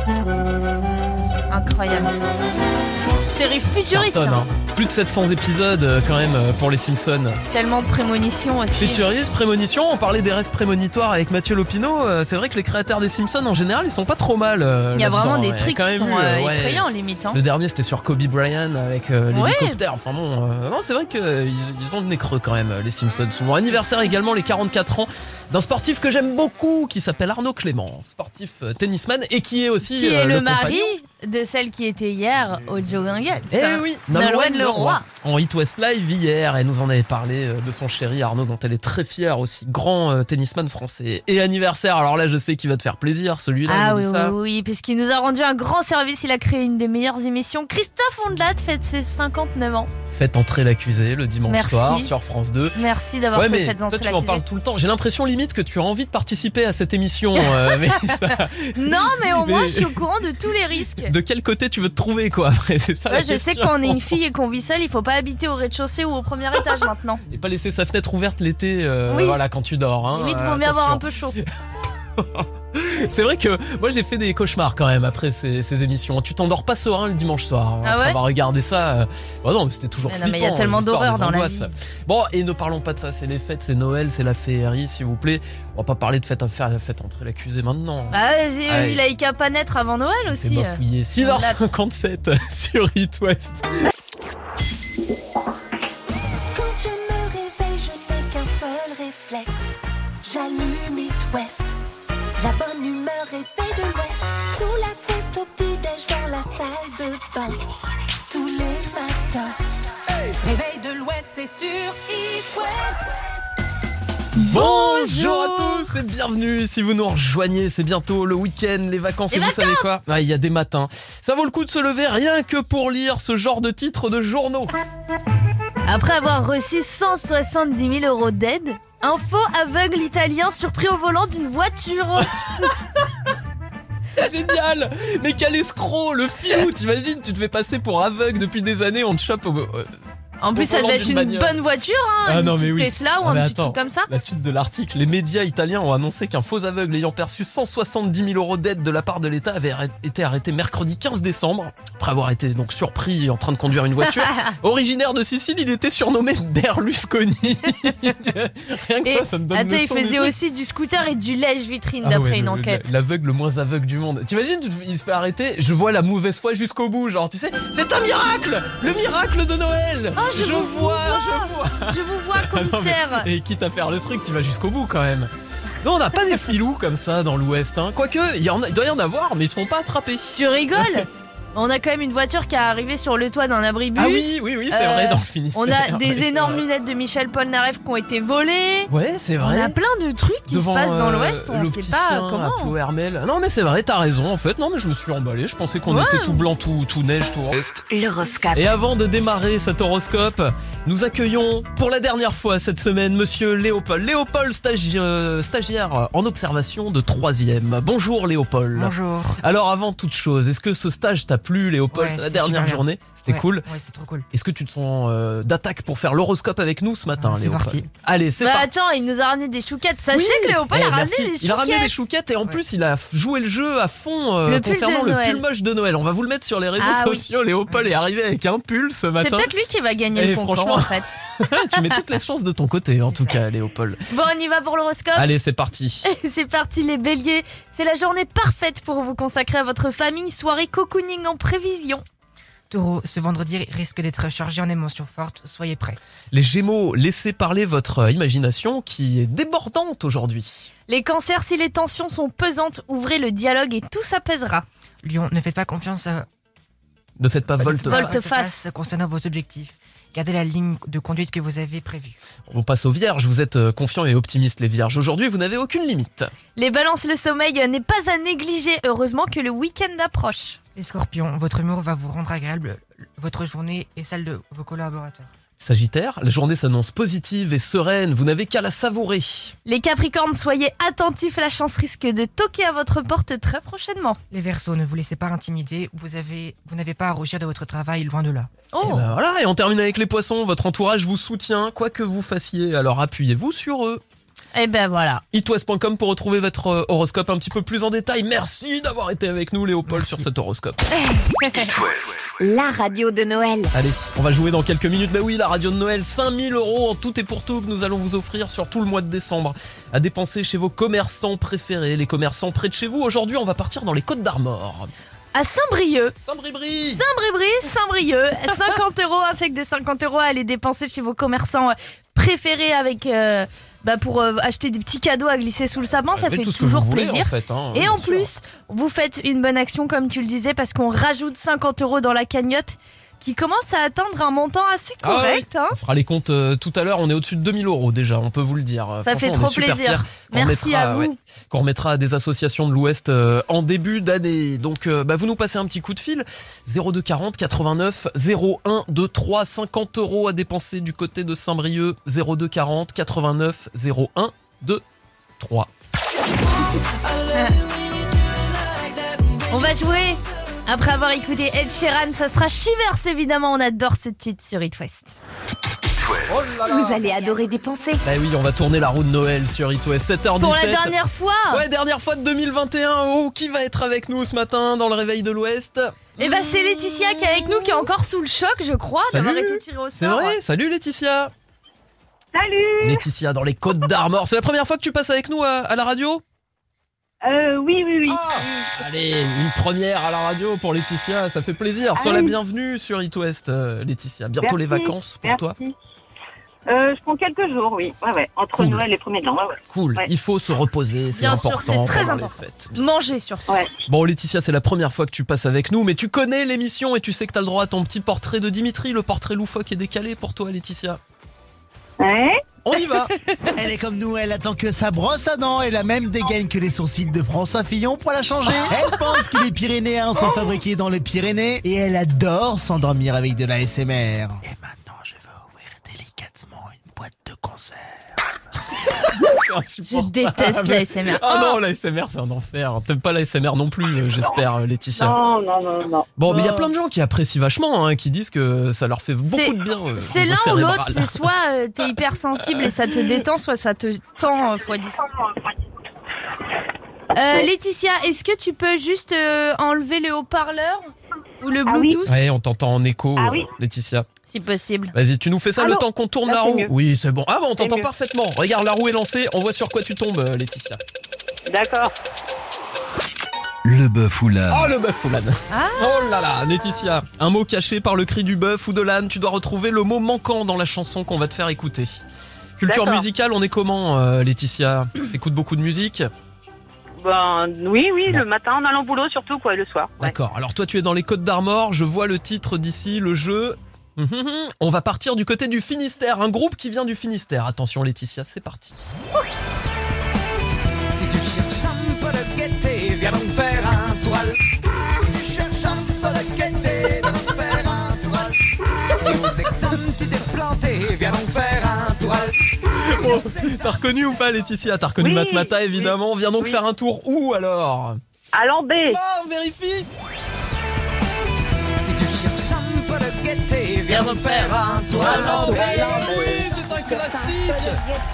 S3: Incroyable. Série futuriste,
S2: Cartonne,
S3: hein.
S2: hein. Plus de sept cents épisodes euh, quand même euh, pour les Simpsons.
S3: Tellement de prémonitions aussi.
S2: Futuriste, prémonition, on parlait des rêves prémonitoires avec Mathieu Lopineau. euh, C'est vrai que les créateurs des Simpsons en général ils sont pas trop mal. euh,
S3: Il y a
S2: là-dedans,
S3: vraiment des
S2: ouais.
S3: trucs
S2: Quand
S3: qui
S2: même
S3: sont
S2: eu,
S3: euh,
S2: euh, ouais.
S3: effrayants limite. Hein.
S2: Le dernier c'était sur Kobe Bryant avec euh,
S3: Ouais.
S2: l'hélicoptère. Enfin bon, euh, non c'est vrai qu'ils ils ont le nez creux quand même les Simpsons. Souvent anniversaire également les quarante-quatre ans d'un sportif que j'aime beaucoup qui s'appelle Arnaud Clément, sportif euh, tennisman et qui est aussi
S3: Qui
S2: euh,
S3: est le, mari
S2: compagnon.
S3: de celle qui était hier au Jogging.
S2: Eh oui,
S3: Nolwenn Leroy.
S2: En It West Live hier, elle nous en avait parlé euh, de son chéri Arnaud dont elle est très fière aussi, grand euh, tennisman français. Et anniversaire, alors là je sais qu'il va te faire plaisir celui-là.
S3: Ah oui,
S2: Mélissa.
S3: oui, oui, puisqu'il nous a rendu un grand service, il a créé une des meilleures émissions. Christophe Ondelat fête ses cinquante-neuf ans.
S2: Faites entrer l'accusé le dimanche
S3: Merci.
S2: soir sur France deux.
S3: Merci d'avoir
S2: Ouais
S3: fait
S2: mais
S3: Faites
S2: toi
S3: entrer
S2: tu m'en
S3: l'accusé.
S2: parles tout le temps. J'ai l'impression limite que tu as envie de participer à cette émission. euh, Mélissa.
S3: Non, mais au moins
S2: Mais-
S3: je suis au courant de tous les risques.
S2: De quel côté tu veux te trouver quoi après, c'est ça
S3: Ouais,
S2: la
S3: je sais que
S2: question.
S3: quand on est une fille et qu'on vit seule, il faut pas habiter au rez-de-chaussée ou au premier étage maintenant.
S2: Et pas laisser sa fenêtre ouverte l'été euh,
S3: Oui.
S2: voilà quand tu dors. Hein,
S3: Limite,
S2: euh,
S3: vaut mieux avoir
S2: attention.
S3: un peu chaud.
S2: C'est vrai que moi j'ai fait des cauchemars quand même après ces, ces émissions. Tu t'endors pas serein le dimanche soir. hein,
S3: Ah
S2: après
S3: ouais
S2: avoir regardé ça. euh, Bah non, mais c'était toujours
S3: Mais non,
S2: flippant.
S3: mais il y a tellement
S2: les histoires,
S3: d'horreur
S2: des
S3: dans la
S2: angoisses.
S3: vie.
S2: Bon, et ne parlons pas de ça. C'est les fêtes, c'est Noël, c'est la féerie, s'il vous plaît. On va pas parler de fête à faire, fête entrer l'accusé maintenant.
S3: Bah, vas-y,
S2: Allez.
S3: il a eu qu'à pas naître avant Noël
S2: C'est
S3: aussi.
S2: bafouillé. six heures cinquante-sept sur It West.
S1: Quand je me réveille, je n'ai qu'un seul réflexe. J'allume It West. La bonne humeur est faite de l'Ouest. Sous la tête au petit-déj dans la salle de bain. Tous les matins. Réveil de l'Ouest, c'est sur It West.
S2: Bonjour à tous et bienvenue si vous nous rejoignez, c'est bientôt le week-end, les vacances
S3: Les
S2: et vous savez quoi? Ah, il y a des matins, ça vaut le coup de se lever rien que pour lire ce genre de titres de journaux.
S3: Après avoir reçu cent soixante-dix mille euros d'aide, un faux aveugle italien surpris au volant d'une voiture.
S2: Génial. Mais quel escroc, le filou, t'imagines, tu te fais passer pour aveugle depuis des années, on te chope au... euh,
S3: En plus, ça
S2: volant
S3: devait être
S2: d'une
S3: une
S2: bagnole.
S3: bonne voiture, hein,
S2: Ah
S3: une
S2: non, mais
S3: petite
S2: oui.
S3: Tesla ou
S2: Ah,
S3: un
S2: mais
S3: petit
S2: attends.
S3: truc comme ça.
S2: La suite de l'article, les médias italiens ont annoncé qu'un faux aveugle ayant perçu cent soixante-dix mille euros d'aide de la part de l'État avait arrêt- été arrêté mercredi quinze décembre, après avoir été donc surpris en train de conduire une voiture. Originaire de Sicile, il était surnommé Berlusconi. Rien que
S3: Et
S2: ça, ça me donne
S3: attends,
S2: le
S3: il
S2: ton
S3: faisait
S2: du truc.
S3: aussi du scooter et du lèche-vitrine
S2: Ah
S3: d'après
S2: ouais,
S3: une
S2: le-
S3: enquête.
S2: L'aveugle le moins aveugle du monde. T'imagines, tu te- il se fait arrêter, je vois la mauvaise foi jusqu'au bout, genre tu sais, c'est un miracle, le miracle de Noël.
S3: Oh, je vous
S2: vois,
S3: vois.
S2: je vois.
S3: Je vous vois,
S2: Ah non, mais-
S3: commissaire.
S2: et quitte à faire le truc, tu vas jusqu'au bout quand même. Non, on n'a pas des filous comme ça dans l'Ouest, hein. Quoique, il, y en a- il doit y en avoir, mais ils se font pas attraper.
S3: Tu rigoles? On a quand même une voiture qui est arrivée sur le toit d'un abribus.
S2: Ah oui, oui, oui, c'est
S3: Euh,
S2: vrai, dans le Finistère.
S3: On a
S2: Ouais,
S3: des
S2: c'est
S3: énormes
S2: vrai.
S3: lunettes de Michel Polnareff qui ont été volées.
S2: Ouais, c'est
S3: On
S2: vrai.
S3: a plein de trucs qui
S2: Devant,
S3: se passent dans
S2: euh,
S3: l'Ouest, on sait
S2: l'opticien
S3: pas
S2: à
S3: comment.
S2: Plohermel. Non mais c'est vrai, t'as raison en fait. Non mais je me suis emballé, je pensais qu'on
S3: Ouais.
S2: était tout blanc, tout, tout neige, tout rose.
S1: L'horoscope.
S2: Et avant de démarrer cet horoscope, nous accueillons pour la dernière fois cette semaine Monsieur Léopold. Léopold, stagi- euh, stagiaire en observation de troisième. Bonjour Léopold.
S8: Bonjour.
S2: Alors avant toute chose, est-ce que ce stage t'a plu Léopold?
S8: Ouais,
S2: C'est la
S8: c'était
S2: dernière
S8: super bien.
S2: journée, c'était
S8: Ouais,
S2: cool.
S8: Ouais, c'est trop cool.
S2: Est-ce que tu te sens euh, d'attaque pour faire l'horoscope avec nous ce matin
S8: C'est
S2: Léopold?
S8: parti.
S2: Allez, c'est
S3: Bah
S2: parti.
S3: attends, il nous a ramené des chouquettes. Sachez
S2: Oui.
S3: que Léopold
S2: Eh,
S3: a ramené
S2: merci.
S3: des chouquettes.
S2: Il a ramené des chouquettes et en
S3: Ouais.
S2: plus il a joué le jeu à fond euh,
S3: Le pull
S2: concernant
S3: de
S2: le
S3: Noël.
S2: pull moche de Noël. On va vous le mettre sur les réseaux
S3: Ah oui.
S2: sociaux. Léopold est arrivé avec un pull ce
S3: C'est
S2: matin.
S3: peut-être lui qui va gagner
S2: Eh,
S3: le concours
S2: franchement.
S3: en fait.
S2: Tu mets toutes les chances de ton côté en
S8: C'est
S2: tout
S8: ça.
S2: cas Léopold.
S3: Bon, on y va pour l'horoscope.
S2: Allez, c'est parti.
S3: C'est parti les béliers. C'est la journée parfaite pour vous consacrer à votre famille. Soirée cocooning en prévision.
S8: Taureau, ce vendredi risque d'être chargé en émotions fortes. Soyez prêts.
S2: Les Gémeaux, laissez parler votre imagination qui est débordante aujourd'hui.
S3: Les cancers, si les tensions sont pesantes, ouvrez le dialogue et tout s'apaisera.
S8: Lion, ne faites pas confiance à
S2: Ne faites pas volte.
S3: Volte-face.
S8: concernant vos objectifs. Gardez la ligne de conduite que vous avez prévue.
S2: On passe aux Vierges. Vous êtes euh, confiants et optimistes les Vierges. Aujourd'hui, vous n'avez aucune limite.
S3: Les balances, le sommeil n'est pas à négliger. Heureusement que le week-end approche.
S8: Les scorpions, votre humour va vous rendre agréable. Votre journée et celle de vos collaborateurs.
S2: Sagittaire, la journée s'annonce positive et sereine. Vous n'avez qu'à la savourer.
S3: Les capricornes, soyez attentifs. La chance risque de toquer à votre porte très prochainement.
S8: Les verseaux, ne vous laissez pas intimider. Vous avez, vous n'avez pas à rougir de votre travail, loin de là.
S2: Et
S3: Oh,
S2: ben voilà, et on termine avec les poissons. Votre entourage vous soutient, quoi que vous fassiez. Alors appuyez-vous sur eux.
S3: et ben voilà.
S2: itwest point com pour retrouver votre euh, horoscope un petit peu plus en détail. Merci d'avoir été avec nous, Léopold,
S8: Merci.
S2: sur cet horoscope.
S1: La radio de Noël.
S2: Allez, on va jouer dans quelques minutes. Bah oui, la radio de Noël, cinq mille euros en tout et pour tout que nous allons vous offrir sur tout le mois de décembre à dépenser chez vos commerçants préférés, les commerçants près de chez vous. Aujourd'hui, on va partir dans les Côtes d'Armor.
S3: À Saint-Brieuc.
S2: Saint-Brévry.
S3: Saint-Brévry, Saint-Brieuc, cinquante euros, un chèque de cinquante euros à aller dépenser chez vos commerçants euh, préférés avec, euh, bah pour euh, acheter des petits cadeaux à glisser sous le sapin, ça
S2: Faites
S3: fait
S2: tout ce que
S3: toujours
S2: vous voulez,
S3: plaisir.
S2: en fait, hein,
S3: Et
S2: bien
S3: en
S2: sûr.
S3: plus, vous faites une bonne action comme tu le disais parce qu'on rajoute cinquante euros dans la cagnotte qui commence à atteindre un montant assez
S2: Ah ouais.
S3: correct. hein.
S2: On fera les comptes euh, tout à l'heure, on est au-dessus de deux mille euros déjà, on peut vous le dire. Euh,
S3: Ça
S2: franchement,
S3: fait
S2: on est
S3: trop
S2: super
S3: plaisir.
S2: fiers qu'on
S3: Merci
S2: remettra,
S3: à vous.
S2: ouais, qu'on remettra à des associations de l'Ouest euh, en début d'année. Donc euh, bah, vous nous passez un petit coup de fil, zéro deux quarante quatre-vingt-neuf zéro un vingt-trois, cinquante euros à dépenser du côté de Saint-Brieuc, zéro deux quarante quatre-vingt-neuf zéro un vingt-trois.
S3: On va jouer après avoir écouté Ed Sheeran, ça sera Shivers évidemment, on adore ce titre sur It West.
S1: Vous allez adorer dépenser.
S2: Bah oui, on va tourner la roue de Noël sur It West, sept heures dix-sept.
S3: Pour la dernière fois.
S2: Ouais, dernière fois de deux mille vingt et un. Oh, qui va être avec nous ce matin dans le réveil de l'Ouest?
S3: Et bah c'est Laetitia qui est avec nous, qui est encore sous le choc je crois,
S2: Salut.
S3: d'avoir été tirée au sort.
S2: C'est vrai? Salut Laetitia.
S9: Salut.
S2: Laetitia dans les Côtes d'Armor. C'est la première fois que tu passes avec nous à, à la radio?
S9: Euh, oui, oui, oui.
S2: Allez, une première à la radio pour Laetitia, ça fait plaisir. Sois
S9: Ah
S2: la
S9: oui.
S2: bienvenue sur It West, euh, Laetitia. Bientôt
S9: Merci.
S2: les vacances pour toi.
S9: Merci. Euh, je prends quelques jours, oui. Ouais, ouais. Entre
S2: Cool.
S9: Noël et premier de l'an. Ouais, ouais.
S2: Cool,
S9: Ouais.
S2: il faut se reposer, c'est
S3: Bien sûr,
S2: important.
S3: c'est très
S2: pendant les
S3: important.
S2: fêtes.
S3: Manger surtout.
S9: Ouais.
S2: Bon Laetitia, c'est la première fois que tu passes avec nous, mais tu connais l'émission et tu sais que t'as le droit à ton petit portrait de Dimitri, le portrait loufoque et décalé pour toi Laetitia.
S9: Ouais.
S2: On y va.
S4: Elle est comme nous, elle attend que sa brosse à dents et la même dégaine que les sourcils de François Fillon pour la changer. Elle pense que les Pyrénéens sont fabriqués dans les Pyrénées et elle adore s'endormir avec de la S M R. Et maintenant, je vais ouvrir délicatement une boîte de conserve.
S2: C'est
S3: Je
S2: insupportable.
S3: déteste la S M R.
S2: Ah non, la S M R c'est un enfer. T'aimes pas la S M R non plus, euh, j'espère, euh, Laetitia.
S9: Non, non, non, non.
S2: Bon, mais il y a
S9: Non.
S2: plein de gens qui apprécient vachement, hein, qui disent que ça leur fait beaucoup
S3: C'est-
S2: de bien. euh,
S3: C'est
S2: au niveau
S3: l'un ou
S2: cérébral.
S3: l'autre, c'est soit euh, t'es hyper sensible et ça te détend, soit ça te tend euh, fois dix. Euh, Laetitia, est-ce que tu peux juste euh, enlever le haut-parleur ou le
S9: Ah oui.
S3: Bluetooth,
S2: Ouais, on t'entend en écho,
S9: Ah
S2: euh,
S9: oui.
S2: Laetitia.
S3: si possible?
S2: Vas-y, tu nous fais ça
S9: Ah
S2: le
S9: non.
S2: temps qu'on tourne
S9: Là,
S2: la
S9: c'est
S2: roue.
S9: mieux.
S2: Oui, c'est bon. Ah bon, on t'entend
S9: mieux.
S2: parfaitement. Regarde, la roue est lancée. On voit sur quoi tu tombes, euh, Laetitia.
S9: D'accord.
S5: Le bœuf ou l'âne.
S2: Oh, le bœuf ou l'âne.
S3: Ah.
S2: Oh là là, Laetitia. Un mot caché par le cri du bœuf ou de l'âne. Tu dois retrouver le mot manquant dans la chanson qu'on va te faire écouter. Culture
S9: D'accord.
S2: musicale, on est comment, euh, Laetitia? T'écoutes beaucoup de musique?
S9: Ben oui, oui, le matin en allant au boulot surtout, quoi, et le soir. Ouais.
S2: D'accord, alors toi tu es dans les Côtes d'Armor, je vois le titre d'ici, le jeu. On va partir du côté du Finistère, un groupe qui vient du Finistère. Attention Laetitia, c'est parti.
S10: Si tu cherches un peu de gaieté, viens donc faire un tourelle. Si tu cherches un peu de gaieté, viens donc faire un tourelle. Si aux examens tu t'es planté, viens donc faire un tourelle.
S2: Bon, t'as reconnu ou pas Laetitia? T'as reconnu
S9: Oui,
S2: Matmata évidemment. Viens donc
S9: oui.
S2: faire un tour où alors?
S9: À l'Ambé.
S2: Oh, on vérifie.
S10: Si tu cherches un peu de gaieté, viens donc faire un tour à
S2: Oui,
S10: l'envers.
S2: oui, c'est un classique.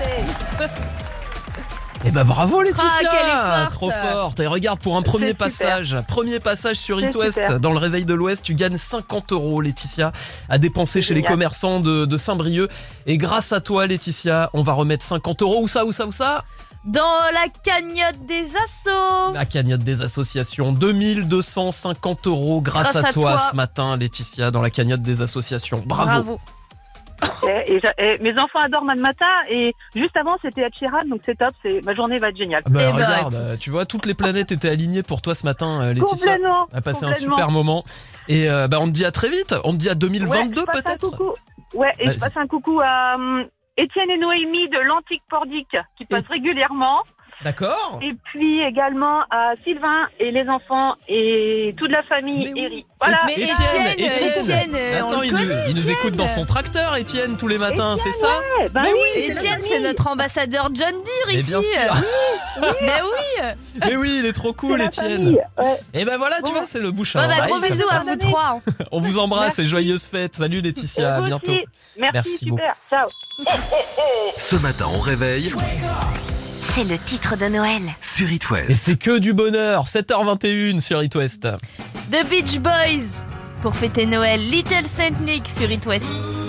S2: Eh ben bravo Laetitia,
S3: Ah, qu'elle est forte.
S2: trop forte. Et regarde, pour un premier
S9: super.
S2: passage, premier passage sur
S9: C'est
S2: It West,
S9: super.
S2: dans le réveil de l'Ouest, tu gagnes cinquante euros Laetitia à dépenser chez les
S9: Génial.
S2: commerçants de, de Saint-Brieuc. Et grâce à toi Laetitia, on va remettre cinquante euros. Où ça, où ça, où ça?
S3: Dans la cagnotte des assos.
S2: La cagnotte des associations, deux mille deux cent cinquante euros grâce,
S3: Grâce
S2: à,
S3: à
S2: toi,
S3: toi.
S2: ce matin Laetitia, dans la cagnotte des associations. Bravo.
S3: Bravo.
S9: Et, et j'a- et mes enfants adorent Matmata et juste avant c'était Ed Sheeran, donc c'est top, c'est, ma journée va être géniale.
S2: Ah bah,
S3: Eh ben,
S2: regarde,
S3: écoute.
S2: euh, tu vois, toutes les planètes étaient alignées pour toi ce matin euh, Laetitia.
S9: Complètement.
S2: On a passé un
S9: complètement.
S2: super moment. Et euh, bah, on te dit à très vite. On te dit à deux mille vingt-deux
S9: Ouais, je passe un
S2: peut-être.
S9: coucou. Ouais, et
S2: Vas-y.
S9: je passe un coucou à hum, Étienne et Noémie de l'Antique Pordic qui passent régulièrement.
S2: D'accord.
S9: Et puis également à Sylvain et les enfants et toute la famille
S2: Mais oui.
S9: Eri. Voilà.
S3: Mais
S2: Étienne,
S3: Étienne,
S2: Étienne.
S3: Étienne, euh, on
S2: Attends,
S3: le
S2: il, nous,
S3: connaît,
S2: il nous
S3: Étienne.
S2: écoute dans son tracteur, Étienne, tous les matins, c'est ça?
S9: Ouais, bah oui, c'est
S3: Étienne,
S9: notre
S3: c'est
S9: famille.
S3: notre ambassadeur John Deere
S2: Mais
S3: ici.
S2: bien sûr.
S3: Mais oui.
S2: Mais oui, il est trop cool,
S9: C'est la
S2: Étienne.
S9: famille, ouais.
S2: Et ben voilà, tu
S9: Bon.
S2: vois, c'est le bouche à
S3: Ouais, bah,
S2: oreille,
S3: gros
S2: comme
S3: bisous
S2: ça.
S3: à vous trois.
S2: On vous embrasse et
S9: Merci.
S2: joyeuses fêtes. Salut Laetitia,
S9: Et
S2: à
S9: vous
S2: bientôt.
S9: aussi. Merci,
S2: Merci
S9: super. Ciao.
S5: Ce matin, on réveille
S1: C'est le titre de Noël.
S5: sur It
S2: Et
S5: West.
S2: c'est que du bonheur, sept heures vingt et une sur It West.
S3: The Beach Boys pour fêter Noël. Little Saint Nick sur It West.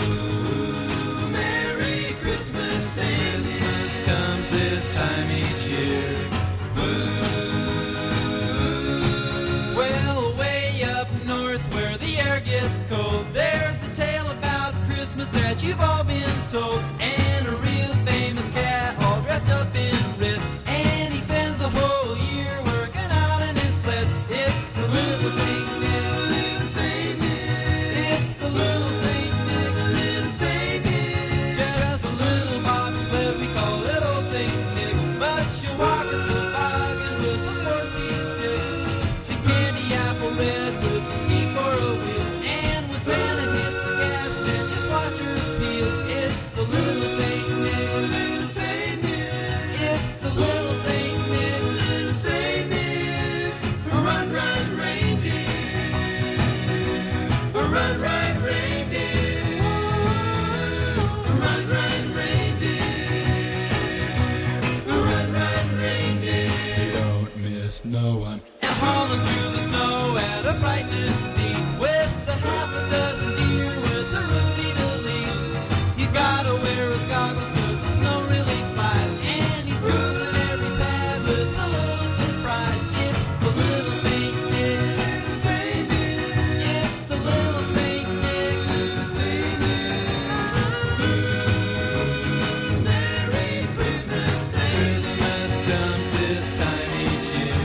S10: Well, way up north where the air gets cold, there's a tale about Christmas that you've all been told. And a real famous cat all dressed up in red, and he spends the whole year working out in his sled. It's the little Saint Nick, little Saint Nick. It's the little Saint Nick, little Saint Nick. Just a little box sled, we call it old Saint Nick. But you walk a toboggan with a four-speed stick. She's candy apple red with a ski for a wheel. And when Santa hits the gas, man, just watch her peel. It's the little Saint Nick, little Saint Nick. It's the little Saint Nick, little Saint Nick. Run, run, reindeer. Run, run, reindeer. Run, run, reindeer. Run, run, reindeer. Don't miss no one. And hauling through the snow at a frightening speed with a half a dozen deer with the Rudy to lead. He's gotta wear his goggles 'cause the snow really flies, and he's cruising every path with a little surprise. It's the little Saint Nick, little Saint Nick. It's the little Saint Nick, little Saint Nick. Merry Christmas, Christmas comes this time each year.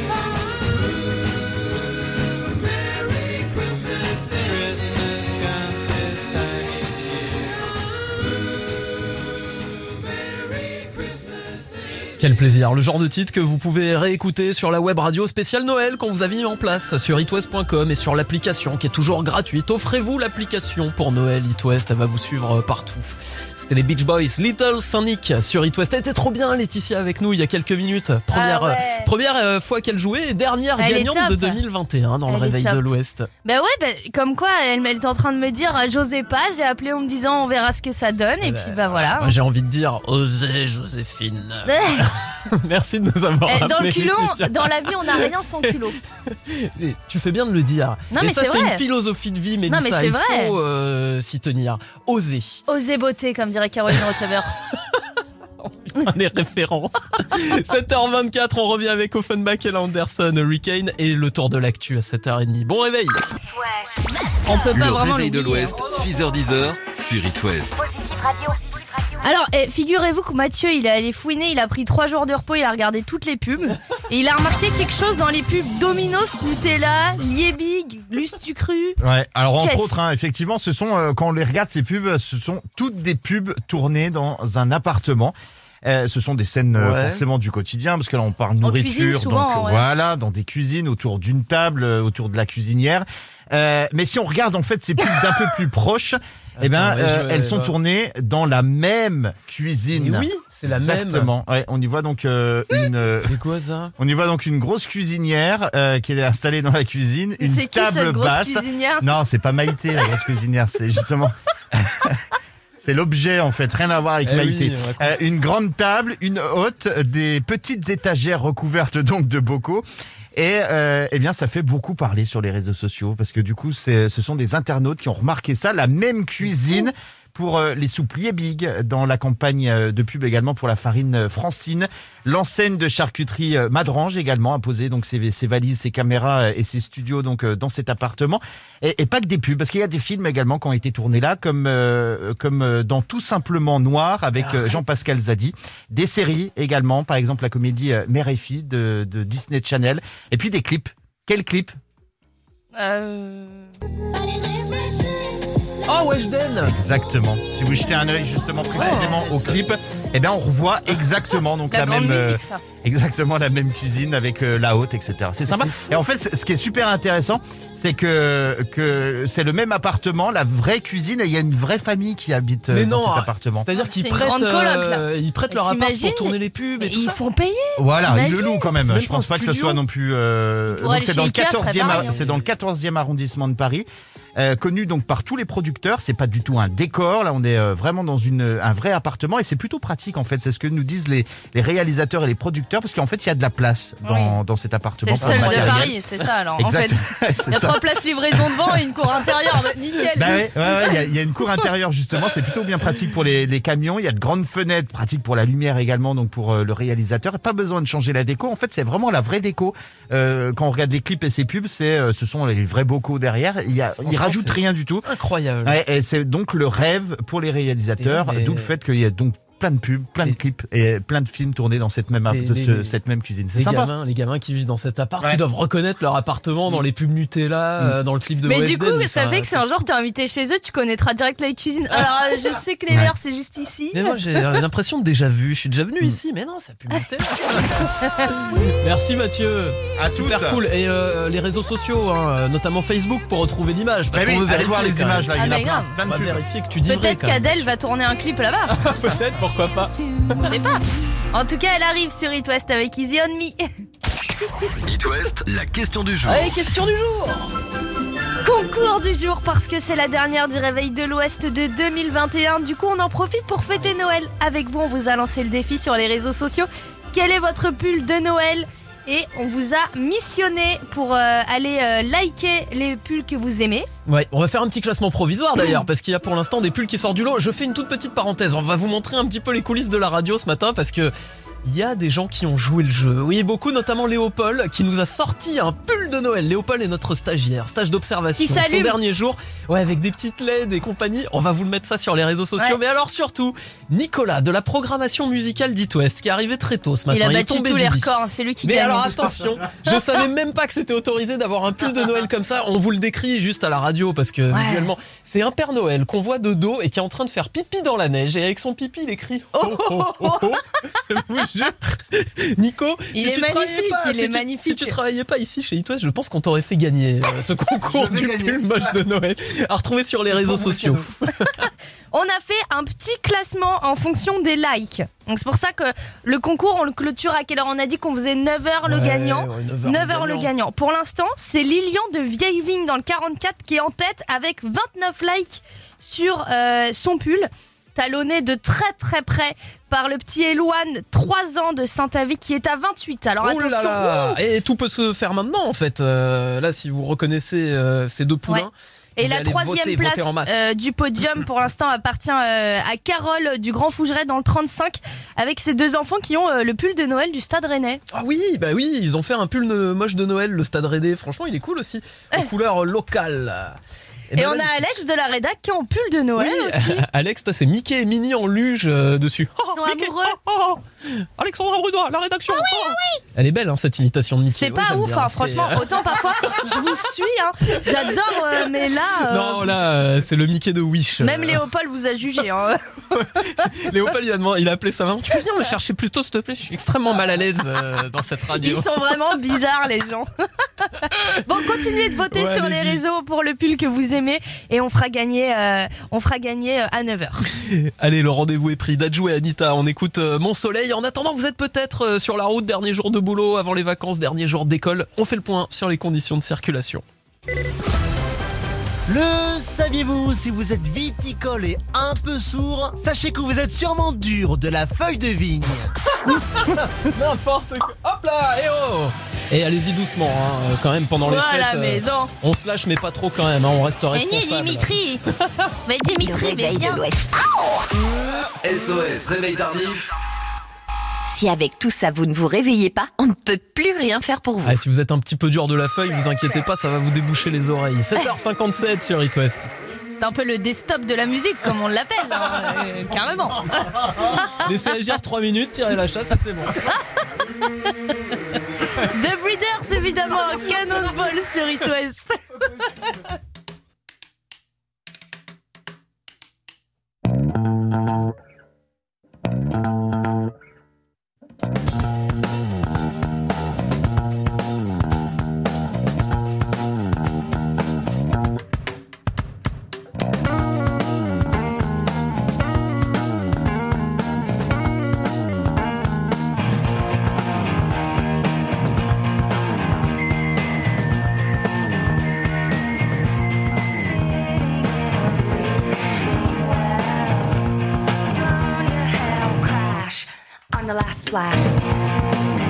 S10: Merry Christmas, Christmas comes this time each year. Merry Christmas.
S2: Quel plaisir, le genre de titre que vous pouvez réécouter sur la web radio spéciale Noël qu'on vous a mis en place sur itwest point com et sur l'application qui est toujours gratuite. Offrez-vous l'application pour Noël It West, elle va vous suivre partout. C'était les Beach Boys, Little Saint Nick sur It West. Elle était trop bien Laetitia avec nous il y a quelques minutes. Première,
S3: Ah ouais.
S2: euh, première euh, fois qu'elle jouait et dernière
S3: Elle est
S2: gagnante
S3: top.
S2: de deux mille vingt et un dans le
S3: Elle est
S2: réveil
S3: top.
S2: de l'Ouest.
S3: Bah ouais, bah, comme quoi elle, elle était en train de me dire euh, j'osais pas, j'ai appelé en me disant on verra ce que ça donne et
S2: bah,
S3: puis bah voilà.
S2: Moi, j'ai envie de dire, osez Joséphine. Merci de nous avoir
S3: Eh, dans
S2: rappelé,
S3: le culot,
S2: Laetitia.
S3: dans la vie on n'a rien sans culot.
S2: Et tu fais bien de le dire.
S3: Non,
S2: et
S3: mais
S2: ça,
S3: c'est
S2: c'est
S3: vrai.
S2: une philosophie de vie, mais
S3: Non, mais c'est
S2: il
S3: vrai.
S2: faut euh, s'y tenir. Oser.
S3: Oser beauté comme dirait Caroline Receveur.
S2: Les références. sept heures vingt-quatre, on revient avec Offenbach et Anderson, Hurricane et le tour de l'actu à sept heures trente. Bon réveil.
S3: On peut pas
S5: Le
S3: vraiment
S5: réveil de
S3: l'oublier.
S5: l'Ouest, six heures dix sur It West.
S1: Positive Radio.
S3: Alors, eh, figurez-vous que Mathieu, il est allé fouiner, il a pris trois jours de repos, il a regardé toutes les pubs. Et il a remarqué quelque chose dans les pubs Domino's, Nutella, Liebig, Lustucru.
S7: Ouais, alors entre
S3: Qu'est-ce
S7: autres, hein, effectivement, ce sont, euh, quand on les regarde ces pubs, ce sont toutes des pubs tournées dans un appartement. Euh, ce sont des scènes euh,
S2: Ouais.
S7: forcément du quotidien, parce que là on parle
S3: En
S7: nourriture,
S3: cuisine, souvent,
S7: donc
S3: ouais.
S7: voilà, dans des cuisines, autour d'une table, euh, autour de la cuisinière. Euh, mais si on regarde en fait ces pubs d'un peu plus proches, eh ben,
S2: ouais,
S7: euh,
S2: je-
S7: elles sont
S2: ouais.
S7: tournées dans la même cuisine.
S2: Mais oui, c'est la même.
S7: Exactement. Ouais, on y voit donc euh, une. euh,
S2: C'est quoi ça?
S7: On y voit donc une grosse cuisinière euh, qui est installée dans la cuisine, une
S3: C'est qui
S7: table
S3: cette grosse
S7: basse.
S3: cuisinière?
S7: Non, c'est pas Maïté la grosse cuisinière, c'est justement. C'est l'objet en fait, rien à voir avec
S2: Eh
S7: Maïté.
S2: oui, on raconte.
S7: Euh, une grande table, une haute, des petites étagères recouvertes donc de bocaux. Et euh, eh bien, ça fait beaucoup parler sur les réseaux sociaux parce que du coup, c'est, ce sont des internautes qui ont remarqué ça, la même cuisine pour euh, les soupes Liebig dans la campagne euh, de pub également pour la farine euh, Francine. L'enseigne de charcuterie euh, Madrange également a posé donc ses, ses valises, ses caméras euh, et ses studios donc euh, dans cet appartement. Et, et pas que des pubs, parce qu'il y a des films également qui ont été tournés là, comme euh, comme euh, dans Tout simplement Noir avec euh, Jean-Pascal Zadi. Des séries également, par exemple la comédie euh, Mère et Fille de, de Disney Channel. Et puis des clips. Quel clip?
S3: Euh...
S2: Oh, Weshden.
S7: Exactement. Si vous jetez un œil justement précisément au clip, eh bien on revoit exactement donc
S3: La
S7: la,
S3: grande
S7: même euh,
S3: musique, ça.
S7: exactement la même cuisine avec euh, la haute, et cetera. C'est sympa. Et en fait, c- ce qui est super intéressant, c'est que que c'est le même appartement, la vraie cuisine, et il y a une vraie famille qui habite euh,
S2: Mais
S7: dans
S2: non,
S7: cet appartement.
S2: c'est-à-dire qu'ils
S3: C'est une
S2: prêtent,
S3: grande coloc, là.
S2: euh, ils prêtent
S3: Et
S2: leur appart
S3: t'imagines,
S2: pour tourner les pubs et
S3: Mais
S2: tout
S3: ils
S2: ça.
S3: font payer.
S7: Voilà, ils le
S3: T'imagines
S7: louent quand même.
S2: C'est même
S7: Je
S2: pas
S7: pense
S2: un
S7: pas que ce
S2: studio.
S7: soit non plus. Euh...
S3: Pour
S7: Donc
S3: aller
S7: c'est
S3: chez
S7: dans le
S3: Ikea, ce serait
S7: quatorzième,
S3: pareil, hein.
S7: c'est dans le quatorzième arrondissement de Paris. Euh, connu donc par tous les producteurs, c'est pas du tout un décor. Là, on est euh, vraiment dans une un vrai appartement et c'est plutôt pratique en fait. C'est ce que nous disent les, les réalisateurs et les producteurs parce qu'en fait, il y a de la place dans, dans cet
S3: C'est
S7: appartement.
S3: le
S7: pour
S3: seul de
S7: matériel.
S3: Paris, c'est ça alors. En
S7: Exact.
S3: fait,
S7: C'est
S3: il y a
S7: ça.
S3: trois places livraison devant et une cour intérieure. Bah, nickel.
S7: Bah ouais, ouais, ouais, il y a- il y, a une cour intérieure justement, c'est plutôt bien pratique pour les, les camions. Il y a de grandes fenêtres, pratique pour la lumière également, donc pour euh, le réalisateur. Et pas besoin de changer la déco. En fait, c'est vraiment la vraie déco. Euh, quand on regarde les clips et ces pubs, c'est euh, ce sont les vrais bocaux derrière. Il y a, ils rajoutent
S2: c'est
S7: rien du tout.
S2: Incroyable.
S7: Ouais, et c'est donc le rêve pour les réalisateurs,
S2: Et-
S7: d'où le fait qu'il y a donc plein de pubs, plein de
S2: Et-
S7: clips et plein de films tournés dans cette même, app-
S2: Et
S7: de ce-
S2: les-
S7: cette même cuisine. C'est
S2: Les
S7: sympa.
S2: gamins, les gamins qui vivent dans cet appart,
S7: Ouais.
S2: ils doivent reconnaître leur appartement dans les pubs Nutella, euh, dans le clip de
S3: Mais du
S2: Weshden,
S3: coup, ça fait que si un jour t'es invité chez eux, tu connaîtras direct la cuisine. Alors, euh, je sais que les
S7: Ouais.
S3: verres, c'est juste ici.
S2: Mais moi j'ai l'impression de déjà vu. Je suis déjà venu ici, mais non, ça pue Nutella. Merci Mathieu.
S7: À
S2: Super
S7: toutes.
S2: cool. Et euh, les réseaux sociaux, hein, notamment Facebook, pour retrouver l'image. Parce
S7: Bah oui,
S2: qu'on veut
S7: allez
S2: vérifier
S7: voir les
S2: quand même.
S7: images là, il y en
S3: Ah,
S7: a
S3: mais
S7: plein,
S3: grave.
S7: plein
S2: On
S7: de
S2: va
S7: pubs.
S2: vérifier que tu dis vrai
S3: Peut-être
S2: quand même.
S3: qu'Adèle va tourner un clip là-bas.
S2: Peut-être, pourquoi pas.
S3: On sait pas. En tout cas, elle arrive sur It West avec Easy on Me.
S11: It West, la question du jour.
S2: Allez, question du jour.
S3: Concours du jour parce que c'est la dernière du réveil de l'Ouest de deux mille vingt et un. Du coup, on en profite pour fêter Noël. Avec vous, on vous a lancé le défi sur les réseaux sociaux. Quel est votre pull de Noël? Et on vous a missionné pour euh, aller euh, liker les pulls que vous aimez.
S2: Ouais, on va faire un petit classement provisoire d'ailleurs, parce qu'il y a pour l'instant des pulls qui sortent du lot. Je fais une toute petite parenthèse, on va vous montrer un petit peu les coulisses de la radio ce matin, parce que il y a des gens qui ont joué le jeu. Oui, beaucoup, notamment Léopold, qui nous a sorti un pull de Noël. Léopold est notre stagiaire, stage d'observation.
S3: Qui s'allume.
S2: Son dernier jour, ouais, avec des petites L E D et compagnie. On va vous le mettre ça sur les réseaux sociaux.
S3: Ouais.
S2: Mais alors surtout, Nicolas de la programmation musicale d'It West, qui est arrivé très tôt ce matin.
S3: Il a
S2: est
S3: battu
S2: tombé
S3: tous
S2: du
S3: les
S2: lit.
S3: records, c'est lui qui
S2: Mais
S3: gagne.
S2: alors attention, je savais même pas que c'était autorisé d'avoir un pull de Noël comme ça. On vous le décrit juste à la radio parce que
S3: Ouais.
S2: visuellement, c'est un Père Noël qu'on voit de dos et qui est en train de faire pipi dans la neige. Et avec son pipi, il écrit oh oh oh oh. Je vous jure. Nico,
S3: Il
S2: si
S3: est
S2: tu travaillais
S3: magnifique,
S2: pas,
S3: il
S2: si
S3: est
S2: tu-
S3: magnifique.
S2: Si tu travaillais pas ici chez It West, je pense qu'on t'aurait fait gagner euh, ce concours
S7: Je vais
S2: du
S7: gagner.
S2: pull moche de Noël à retrouver sur les réseaux sociaux.
S3: On a fait un petit classement en fonction des likes. Donc c'est pour ça que le concours, on le clôture à quelle heure? On a dit qu'on faisait neuf heures le
S2: Ouais,
S3: gagnant.
S2: ouais, neuf heures
S3: neuf heures le gagnant. Pour l'instant, c'est Lilian de Vieille Vigne dans le quarante-quatre qui est en tête avec vingt-neuf likes sur euh, son pull. Talonné de très très près par le petit Elouane, trois ans de Saint-Avis, qui est à vingt-huit. Alors
S2: Oh
S3: attention.
S2: là là. Et tout peut se faire maintenant en fait. Euh, là, si vous reconnaissez euh, ces deux poulains.
S3: Ouais. Et
S2: vous
S3: la
S2: allez
S3: troisième
S2: voter,
S3: place
S2: voter en masse.
S3: euh, du podium pour l'instant appartient euh, à Carole du Grand Fougeret dans le trente-cinq avec ses deux enfants qui ont euh, le pull de Noël du Stade Rennais.
S2: Ah oui, bah oui, ils ont fait un pull de- moche de Noël, le Stade Rennais. Franchement, il est cool aussi, en couleur locale. Eh ben
S3: Et on
S2: là,
S3: a Alex de la rédac qui est en pull de Noël
S2: Oui,
S3: aussi.
S2: Alex, toi, c'est Mickey et Minnie en luge euh, dessus.
S3: Ils sont
S2: Mickey,
S3: amoureux.
S2: oh, oh, oh. Alexandra Brunois, la rédaction. Ah oui, oh. oui. Elle est belle, hein, cette imitation de Mickey.
S3: C'est
S2: Ouais,
S3: pas
S2: j'aime
S3: ouf,
S2: bien,
S3: hein,
S2: c'était-
S3: franchement. Autant parfois, je vous suis, hein. J'adore, euh, mais là. euh,
S2: Non, là, euh, c'est le Mickey de Wish.
S3: Même
S2: Euh,
S3: Léopold vous a jugé. Hein.
S2: Léopold, il a, demandé- il a appelé sa maman. Tu peux venir me chercher plus tôt, s'il te plaît? Je suis extrêmement mal à l'aise euh, dans cette radio.
S3: Ils sont vraiment bizarres, les gens. Bon, continuez de voter
S2: Ouais,
S3: sur les
S2: allez-y.
S3: réseaux pour le pull que vous aimez et on fera gagner, euh, on fera gagner euh, à neuf heures.
S2: Allez, le rendez-vous est pris. Dadju et Anita, on écoute euh, Mon Soleil. En attendant, vous êtes peut-être euh, sur la route, dernier jour de boulot, avant les vacances, dernier jour d'école. On fait le point sur les conditions de circulation.
S4: Le saviez-vous, si vous êtes viticole et un peu sourd, sachez que vous êtes sûrement dur de la feuille de vigne.
S2: N'importe quoi. Hop là, eh oh. Et allez-y doucement, hein, euh, quand même, pendant les
S3: Moi à
S2: fêtes.
S3: la
S2: euh,
S3: maison.
S2: on se lâche, mais pas trop quand même, hein, on reste responsable.
S3: Dimitri. Mais Dimitri, mais viens.
S11: S O S, réveil tardif.
S12: Si avec tout ça vous ne vous réveillez pas, on ne peut plus rien faire pour vous.
S2: Ah, si vous êtes un petit peu dur de la feuille, vous inquiétez pas, ça va vous déboucher les oreilles. sept heures cinquante-sept sur It West.
S3: C'est un peu le desktop de la musique, comme on l'appelle, hein, euh, carrément.
S2: Laissez agir trois minutes, tirez la chasse, ça c'est bon.
S3: The Breeders, évidemment, Cannonball sur It West.
S1: On the last splash.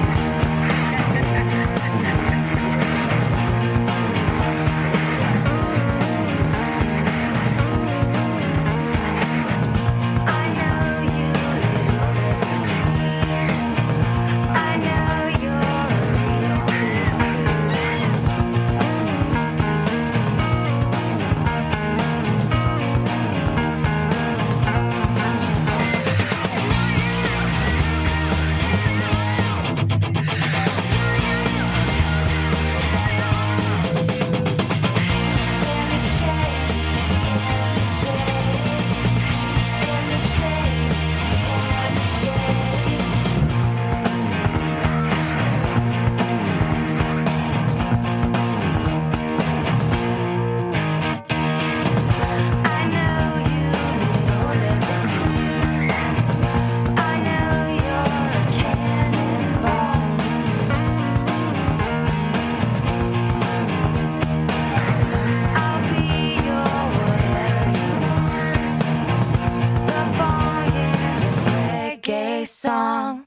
S1: Song.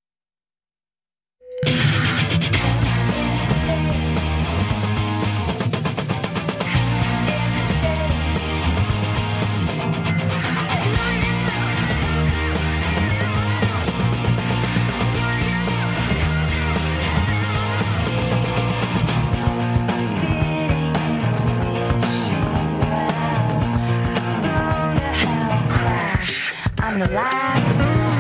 S1: I'm the last.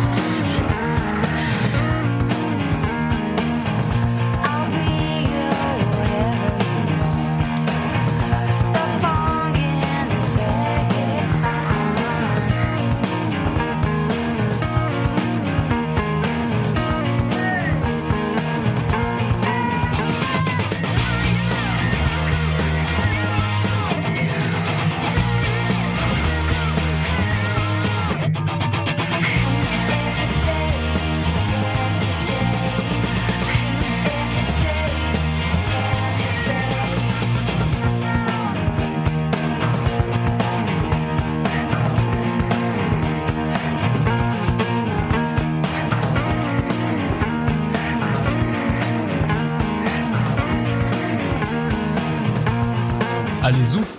S2: Allez, zou.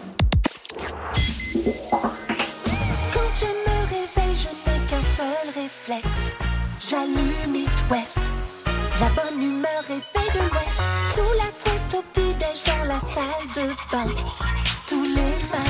S1: Quand je me réveille, je n'ai qu'un seul réflexe. J'allume It West. La bonne humeur est faite de l'Ouest. Sous la couette au petit-déj dans la salle de bain. Tous les matins.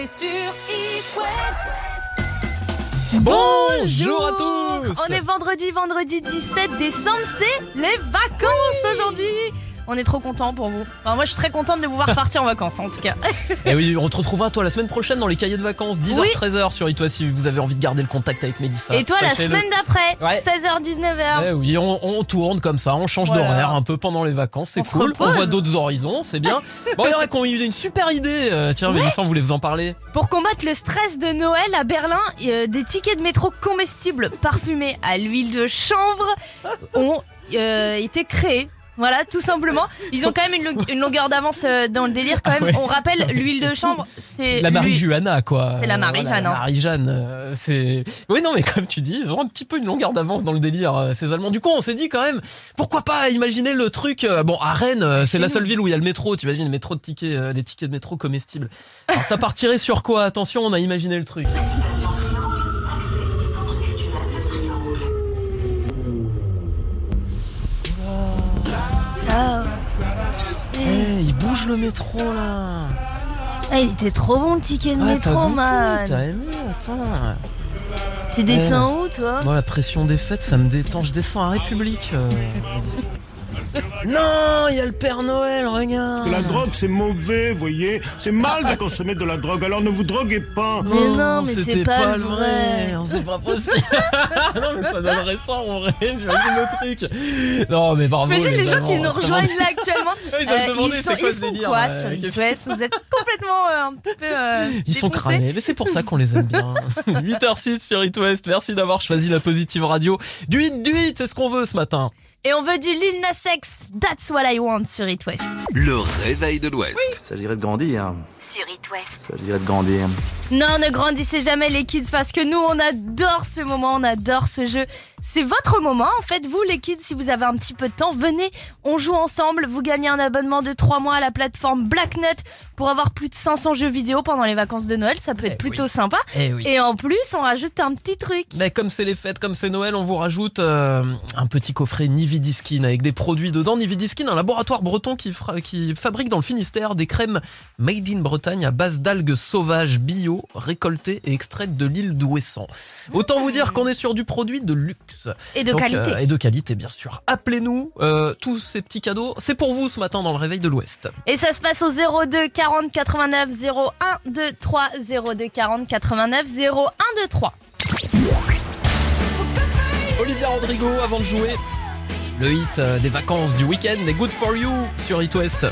S1: c'est sur It West.
S2: Bonjour à tous.
S3: On est vendredi, vendredi dix-sept décembre, c'est les vacances aujourd'hui. On est trop contents pour vous. Enfin, moi je suis très contente de vous voir partir en vacances en tout cas.
S2: Et oui, on te retrouvera toi la semaine prochaine dans les cahiers de vacances, dix heures
S3: Oui.
S2: treize heures sur It West si vous avez envie de garder le contact avec Mélissa.
S3: Et toi la
S2: Sachez-le.
S3: semaine d'après,
S2: Ouais.
S3: seize heures dix-neuf heures.
S2: Eh oui, on, on tourne comme ça, on change
S3: Voilà.
S2: d'horaire un peu pendant les vacances, c'est
S3: On se
S2: cool.
S3: repose.
S2: On voit d'autres horizons, c'est bien. Bon, il y aurait qu'on a eu une super idée. Euh, tiens,
S3: Ouais.
S2: Mélissa, on voulait vous en parler.
S3: Pour combattre le stress de Noël à Berlin, euh, des tickets de métro comestibles parfumés à l'huile de chanvre ont euh, été créés. Voilà, tout simplement. Ils ont quand même une, lo- une longueur d'avance euh, dans le délire quand même.
S2: Ah ouais.
S3: On rappelle, l'huile de chanvre, c'est
S2: La
S3: l'huile-
S2: Marie-Juana, quoi.
S3: C'est la
S2: Euh,
S3: Marie-Jeanne,
S2: voilà, la
S3: hein.
S2: Marie-Jeanne, euh, c'est. Oui, non, mais comme tu dis, ils ont un petit peu une longueur d'avance dans le délire, euh, ces Allemands. Du coup, on s'est dit quand même, pourquoi pas imaginer le truc. euh, Bon, à Rennes, euh, c'est
S3: Chez
S2: la
S3: nous.
S2: seule ville où il y a le métro. T'imagines, le métro de tickets, euh, les tickets de métro comestibles. Alors, ça partirait sur quoi? Attention, on a imaginé le truc.
S3: Ah,
S2: Eh, il bouge le métro là.
S3: ah, il était trop bon le ticket de
S2: Ah, t'as
S3: métro,
S2: goûté,
S3: man.
S2: T'as aimé, attends.
S3: Tu descends où, toi?
S2: Moi, la pression des fêtes, ça me détend. Je descends à République. euh. Non, il y a le Père Noël, regarde.
S13: La drogue, c'est mauvais, voyez. C'est mal de consommer de la drogue, alors ne vous droguez pas.
S3: Mais non, mais c'est
S2: c'était
S3: pas le vrai.
S2: C'est pas possible. Non, mais ça donnerait ça en vrai. J'imagine le truc. Non, mais bravo.
S3: T'imagines les gens qui
S2: Allemands,
S3: nous
S2: vraiment.
S3: rejoignent là actuellement?
S2: Ils doivent se
S3: Euh,
S2: demander
S3: ils
S2: c'est
S3: sont-
S2: quoi
S3: ils
S2: ce
S3: font
S2: délire,
S3: quoi
S2: euh,
S3: sur It
S2: qu'est-ce-
S3: West? Vous êtes complètement euh, un petit peu euh,
S2: Ils sont
S3: défoncés.
S2: cramés, mais c'est pour ça qu'on les aime bien. huit heures six sur It West. Merci d'avoir choisi la Positive Radio. Du hit, du hit, c'est ce qu'on veut ce matin.
S3: Et on veut du Lil Nas X, That's What I Want sur It West.
S5: Le réveil de l'Ouest.
S14: Il s'agirait de grandir.
S12: Sur It West.
S14: Il s'agirait de grandir.
S3: Non, ne grandissez jamais les kids parce que nous on adore ce moment, on adore ce jeu. C'est votre moment en fait, vous les kids, si vous avez un petit peu de temps, venez, on joue ensemble. Vous gagnez un abonnement de trois mois à la plateforme Blacknut pour avoir plus de cinq cents jeux vidéo pendant les vacances de Noël, ça peut être
S2: Eh
S3: plutôt
S2: oui.
S3: sympa.
S2: Eh oui.
S3: Et en plus, on rajoute un petit truc.
S2: Mais comme c'est les fêtes, comme c'est Noël, on vous rajoute euh, un petit coffret Nividiskin avec des produits dedans. Nividiskin, un laboratoire breton qui, fra- qui fabrique dans le Finistère des crèmes made in Bretagne à base d'algues sauvages bio, récoltées et extraites de l'île d'Ouessant. Autant vous dire qu'on est sur du produit de luxe.
S3: Et de
S2: Donc,
S3: qualité.
S2: euh, et de qualité, bien sûr. Appelez-nous, euh, tous ces petits cadeaux, c'est pour vous ce matin dans le réveil de l'Ouest.
S3: Et ça se passe au zéro deux quarante quatre-vingt-neuf zéro un deux trois zéro deux quarante quatre-vingt-neuf zéro un deux trois.
S2: Olivia Rodrigo avant de jouer. Le hit euh, des vacances du week-end est Good For You sur It West.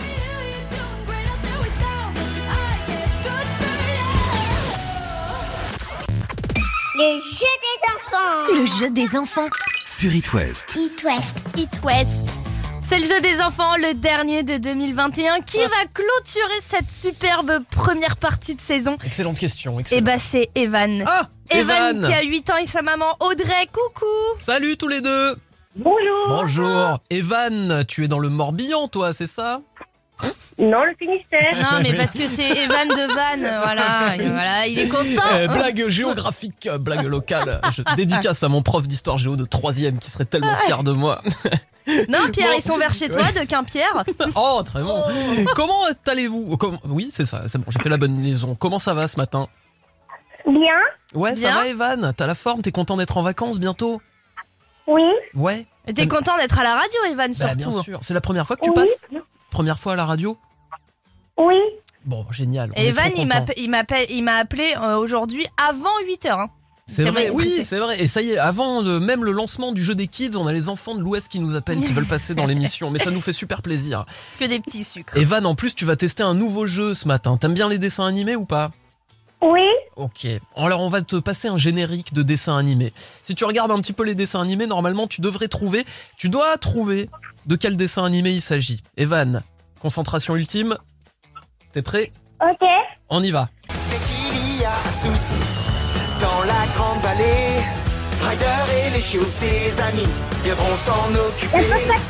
S12: Le jeu des enfants. Le jeu des enfants.
S5: Sur It West.
S12: It West.
S3: It West. C'est le jeu des enfants, le dernier de deux mille vingt et un, qui va clôturer cette superbe première partie de saison.
S2: Excellente question.
S3: Et
S2: Excellent.
S3: bah c'est Evan.
S2: Ah,
S3: Evan
S2: Evan
S3: qui a huit ans et sa maman Audrey, coucou.
S2: Salut tous les deux.
S9: Bonjour.
S2: Bonjour. Evan, tu es dans le Morbihan, toi, c'est ça?
S9: Non, le Finistère.
S3: Non mais parce que c'est Evan de Vannes, voilà, et voilà, il est content.
S2: Eh, blague géographique, euh, blague locale. Je dédicace à mon prof d'histoire géo de troisième qui serait tellement fier de moi.
S3: Non Pierre,
S2: Bon.
S3: ils sont vers chez toi de Quimpière.
S2: Oh, très bon. Comment allez-vous? Comment- Oui, c'est ça, c'est bon, j'ai fait la bonne liaison. Comment ça va ce matin?
S9: Bien.
S2: Ouais,
S3: Bien.
S2: ça va Evan? T'as la forme? T'es content d'être en vacances bientôt?
S9: Oui.
S2: Ouais.
S3: T'es content d'être à la radio Evan
S2: Bah,
S3: surtout.
S2: bien sûr. C'est la première fois que tu
S9: Oui.
S2: passes? Première fois à la radio?
S9: Oui.
S2: Bon, génial. on est
S3: Evan
S2: trop
S3: il
S2: contents.
S3: m'appelle- il m'appelle, il m'a appelé euh, aujourd'hui avant huit heures. Hein.
S2: C'est
S3: Tellement
S2: vrai,
S3: il est
S2: oui,
S3: pressé.
S2: c'est vrai. Et ça y est, avant de, même le lancement du jeu des kids, on a les enfants de l'Ouest qui nous appellent, qui veulent passer dans l'émission. Mais ça nous fait super plaisir.
S3: Que des petits sucres.
S2: Evan, en plus, tu vas tester un nouveau jeu ce matin. T'aimes bien les dessins animés ou pas?
S9: Oui.
S2: Ok. Alors, on va te passer un générique de dessins animés. Si tu regardes un petit peu les dessins animés, normalement, tu devrais trouver. Tu dois trouver de quel dessin animé il s'agit. Evan, concentration ultime. T'es prêt?
S9: Ok.
S2: On y va.
S10: Dès qu'il y a un souci dans la grande vallée, Ryder et les chiots, ses amis, viendront s'en occuper.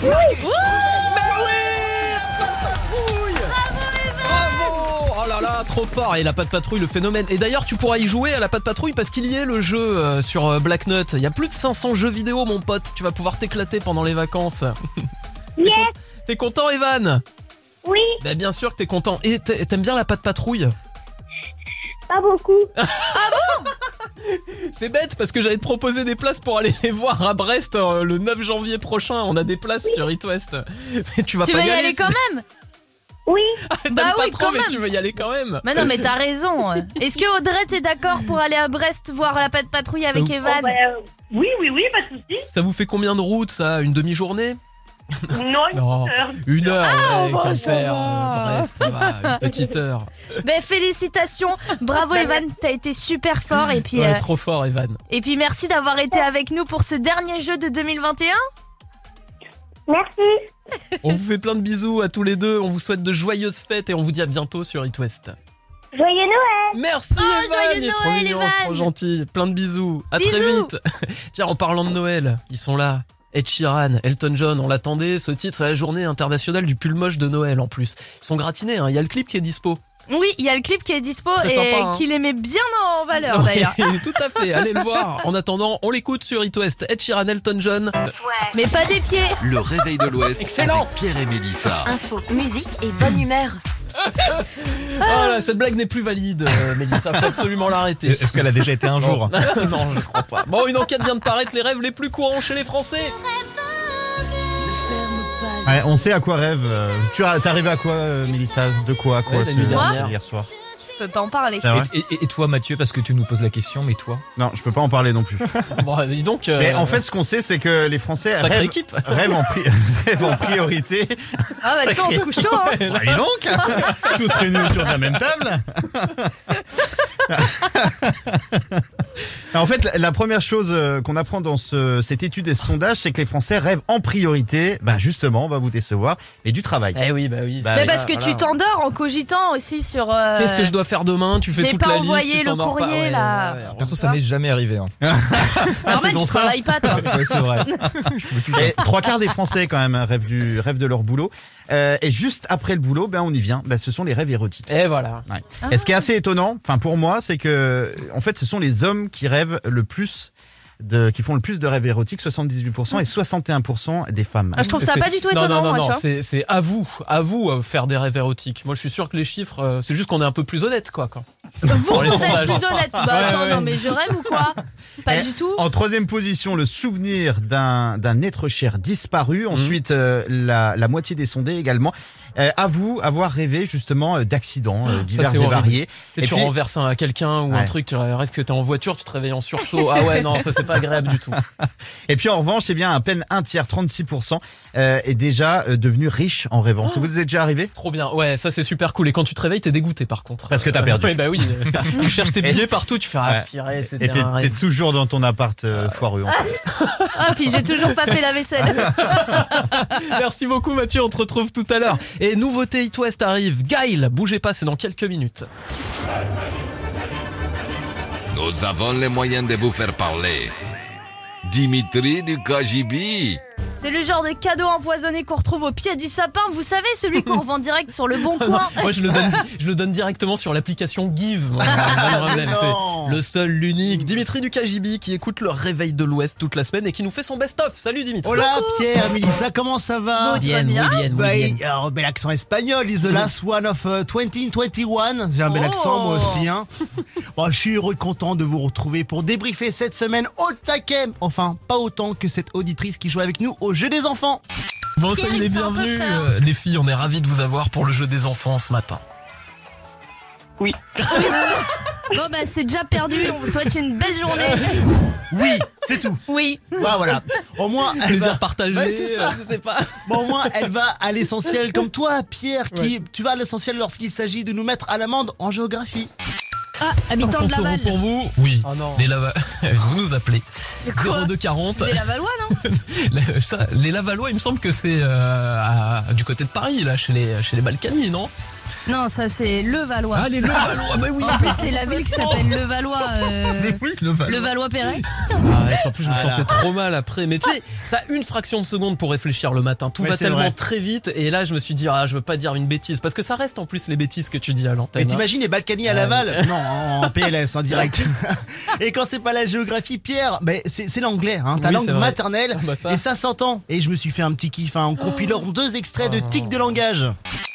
S2: Bravo! Oh là là, trop fort! Et la patte patrouille, le phénomène. Et d'ailleurs, tu pourras y jouer à la patte patrouille parce qu'il y est le jeu euh, sur euh, Blacknut. Il y a plus de cinq cents jeux vidéo, mon pote. Tu vas pouvoir t'éclater pendant les vacances.
S9: Yes.
S2: T'es content, Evan?
S9: Oui.
S2: Bah, bien sûr que t'es content. Et t'a- t'aimes bien la patte patrouille?
S15: Pas beaucoup.
S3: Ah bon?
S2: C'est bête parce que j'allais te proposer des places pour aller les voir à Brest euh, le neuf janvier prochain. On a des places oui. sur It West. Mais tu vas
S3: tu
S2: pas
S3: veux
S2: y
S3: y
S2: aller,
S3: aller quand même?
S15: Oui.
S2: Ah, t'aimes
S3: bah
S2: pas
S3: oui,
S2: trop, mais même. Tu veux y aller quand même.
S3: Mais non, mais t'as raison. Est-ce que Audrey, t'es d'accord pour aller à Brest voir la Patte Patrouille avec
S2: vous...
S3: Evan?
S15: oh, bah, euh, Oui, oui, oui, pas de soucis.
S2: Ça vous fait combien de route, ça? Une demi-journée?
S15: Non, une
S2: non.
S15: heure.
S2: Une heure,
S3: ah,
S2: ouais,
S3: bah,
S2: cancer, euh, Brest, ça va, une petite heure.
S3: Ben félicitations, bravo Evan, t'as été super fort et puis
S2: ouais,
S3: euh,
S2: trop fort Evan.
S3: Et puis merci d'avoir été avec nous pour ce dernier jeu de deux mille vingt et un.
S15: Merci.
S2: On vous fait plein de bisous à tous les deux, on vous souhaite de joyeuses fêtes et on vous dit à bientôt sur It West.
S15: Joyeux Noël.
S2: Merci
S3: oh,
S2: Evan,
S3: joyeux
S2: il est
S3: Noël,
S2: trop mignon,
S3: Evan.
S2: c'est trop gentil. Plein de bisous, à
S3: bisous.
S2: très vite. Tiens, en parlant de Noël, ils sont là. Ed Sheeran, Elton John, on l'attendait, ce titre, c'est la journée internationale du pull moche de Noël en plus. Ils sont gratinés, hein. Il y a le clip qui est dispo.
S3: Oui, il y a le clip qui est dispo
S2: très
S3: et
S2: sympa, hein.
S3: qu'il aimait bien en valeur d'ailleurs.
S2: Tout à fait, allez le voir. En attendant, on l'écoute sur It West. Ed Sheeran, Elton John.
S3: Mais pas des pieds.
S5: Le réveil de l'Ouest.
S2: Excellent.
S5: Avec Pierre et Mélissa.
S12: Info, musique et bonne humeur.
S2: Oh là, cette blague n'est plus valide, euh, Mélissa, faut absolument l'arrêter.
S6: Est-ce qu'elle a déjà été un jour?
S2: Non, je crois pas. Bon, une enquête vient de paraître, les rêves les plus courants chez les Français.
S7: Ouais, on sait à quoi rêve. euh, Tu as, t'es arrivé à quoi, euh, Mélissa? De quoi, à quoi
S2: Ouais, la nuit
S7: ce-
S2: dernière.
S7: hier soir?
S3: Je peux pas en parler.
S6: Et, et- et toi Mathieu, parce que tu nous poses la question, mais toi?
S7: Non, je peux pas en parler non plus.
S2: Bon, dis donc. euh,
S7: Mais en fait, ce qu'on sait, c'est que les Français
S2: Sacrée
S7: rêvent,
S2: équipe.
S7: rêvent, en pri- rêvent en priorité.
S3: Ah bah tiens, on se couche tôt hein.
S7: Bah, dis donc, tous réunis autour de la même table. En fait, la- la première chose euh, qu'on apprend dans ce- cette étude et ce sondage, c'est que les Français rêvent en priorité, bah justement, on va vous décevoir, et du travail.
S2: Eh oui, bah oui.
S7: Bah,
S3: Mais
S7: oui.
S3: parce que
S2: voilà.
S3: tu t'endors en cogitant aussi sur. euh,
S2: Qu'est-ce que je dois faire demain? Tu fais
S3: j'ai
S2: toute
S3: pas
S2: la liste.
S3: envoyé
S2: tu
S3: le
S2: t'endors pas.
S3: courrier,
S2: Ouais,
S3: là.
S2: ouais, ouais.
S6: Perso, ça m'est jamais arrivé. Hein.
S7: Ah,
S3: Normal,
S7: donc
S3: tu travailles pas toi.
S6: Ouais, c'est vrai. Je me touche.
S7: Et trois quarts des Français quand même rêvent du rêvent de leur boulot. Euh, et juste après le boulot, ben on y vient. Ben, ce sont les rêves érotiques.
S2: Et voilà.
S7: Ouais. Et ce qui est assez étonnant, enfin pour moi, c'est que en fait, ce sont les hommes qui rêvent le plus. De, qui font le plus de rêves érotiques, soixante-dix-huit pour cent et soixante et un pour cent des femmes.
S3: Ah, je trouve ça
S2: C'est-
S3: pas du tout
S2: non,
S3: étonnant,
S2: non, non,
S3: moi,
S2: non,
S3: tu vois.
S2: c'est, c'est à vous, à vous euh, faire des rêves érotiques. Moi, je suis sûr que les chiffres, euh, c'est juste qu'on est un peu plus honnête, quoi. Quand...
S3: Vous,
S2: Dans les
S3: vous êtes
S2: sondages.
S3: plus honnête. Bah
S2: Ouais,
S3: attends,
S2: ouais.
S3: non mais je rêve ou quoi? Pas
S7: Et
S3: du tout.
S7: En troisième position, le souvenir d'un, d'un être cher disparu. Ensuite, euh, la, la moitié des sondés également. Euh, à vous avoir rêvé justement euh, d'accidents euh, divers
S2: c'est
S7: et
S2: horrible.
S7: variés.
S2: Tu sais,
S7: Et
S2: tu
S7: puis-
S2: renverses un, à quelqu'un ou un
S7: Ouais.
S2: truc, tu rêves que t'es en voiture, tu te réveilles en sursaut. Ah ouais, non, ça c'est pas agréable du tout.
S7: Et puis en revanche, eh bien, à peine un tiers, trente-six pour cent, euh, est déjà euh, devenu riche en rêvant. Ça vous est déjà arrivé?
S2: Trop bien, ouais, ça c'est super cool. Et quand tu te réveilles, t'es dégoûté par contre.
S7: Parce que t'as perdu.
S2: Ouais, bah oui, tu cherches tes billets partout, tu fais ah,
S7: Ouais.
S2: purée,
S7: Et
S2: c'était
S7: t'es,
S2: un
S7: t'es
S2: rêve.
S7: toujours dans ton appart euh, foireux. En fait.
S3: Ah puis j'ai toujours pas fait la vaisselle.
S2: Merci beaucoup Mathieu, on te retrouve tout à l'heure. Et nouveauté It West arrive, Gaël, bougez pas, c'est dans quelques minutes.
S5: Nous avons les moyens de vous faire parler. Dimitri du K G B.
S3: C'est le genre de cadeau empoisonné qu'on retrouve au pied du sapin. Vous savez, celui qu'on revend direct sur le bon coin.
S2: Moi je le donne, je le donne directement sur l'application Give. Moi, pas de problème, c'est le seul, l'unique. Dimitri du K G B qui écoute le réveil de l'Ouest toute la semaine et qui nous fait son best-of. Salut Dimitri.
S4: Hola Pierre, Mélissa, comment ça va?
S3: Bon, très bien.
S2: muy bien,
S4: Bah,
S2: muy bien.
S4: il- alors, bel accent espagnol, is the last one of uh, vingt vingt et un. J'ai un bel
S3: Oh.
S4: accent moi aussi. Hein. Bon, je suis heureux, content de vous retrouver pour débriefer cette semaine au taquet. Enfin, pas autant que cette auditrice qui joue avec nous au jeu des enfants.
S2: Bon,
S3: Pierre,
S2: soyez
S3: il
S2: les
S3: me fait un peu
S2: bienvenus.
S3: peur.
S2: euh, les filles, on est ravis de vous avoir pour le jeu des enfants ce matin.
S9: Oui.
S3: Bon bah c'est déjà perdu. On vous souhaite une belle journée.
S4: Oui, c'est tout.
S3: Oui.
S4: Bah voilà. Au moins, elle
S2: Plaisir
S4: va...
S2: partagé.
S4: Ouais, c'est ça.
S2: euh, je sais pas.
S4: Bon, au moins, elle va à l'essentiel comme toi, Pierre, qui tu vas à l'essentiel lorsqu'il s'agit de nous mettre à l'amende en géographie.
S3: Ah, habitant de Laval.
S2: Pour vous, oui. Oh non. Les Lava... vous nous appelez.
S3: Quoi
S2: zéro deux quarante.
S3: C'est des Lavallois, non?
S2: Les- ça, les Lavallois, il me semble que c'est euh, à- du côté de Paris, là, chez les, chez les Balkany, non?
S3: Non, ça c'est le Valois.
S2: Ah, les Levallois, bah oui.
S3: En plus, c'est la ville qui s'appelle Le Valois. euh,
S2: Oui, le Valois.
S3: Le Valois-Perret.
S2: Arrête, en plus, je me
S4: Voilà.
S2: sentais trop mal après. Mais tu sais, t'as une fraction de seconde pour réfléchir le matin. Tout
S4: Ouais,
S2: va
S4: c'est
S2: tellement
S4: vrai.
S2: très vite. Et là, je me suis dit, ah, je veux pas dire une bêtise. Parce que ça reste en plus les bêtises que tu dis à
S4: Mais
S2: l'antenne. hein.
S4: t'imagines les Balkany à
S2: Ah,
S4: Laval? Non, en P L S, en direct. Et quand c'est pas la géographie, Pierre, ben c'est c'est l'anglais, hein, ta
S2: Oui,
S4: langue
S2: c'est vrai.
S4: maternelle.
S2: Ah, bah ça.
S4: Et ça s'entend. Et je me suis fait un petit kiff hein, en compilant deux extraits de
S2: Oh.
S4: tic de langage.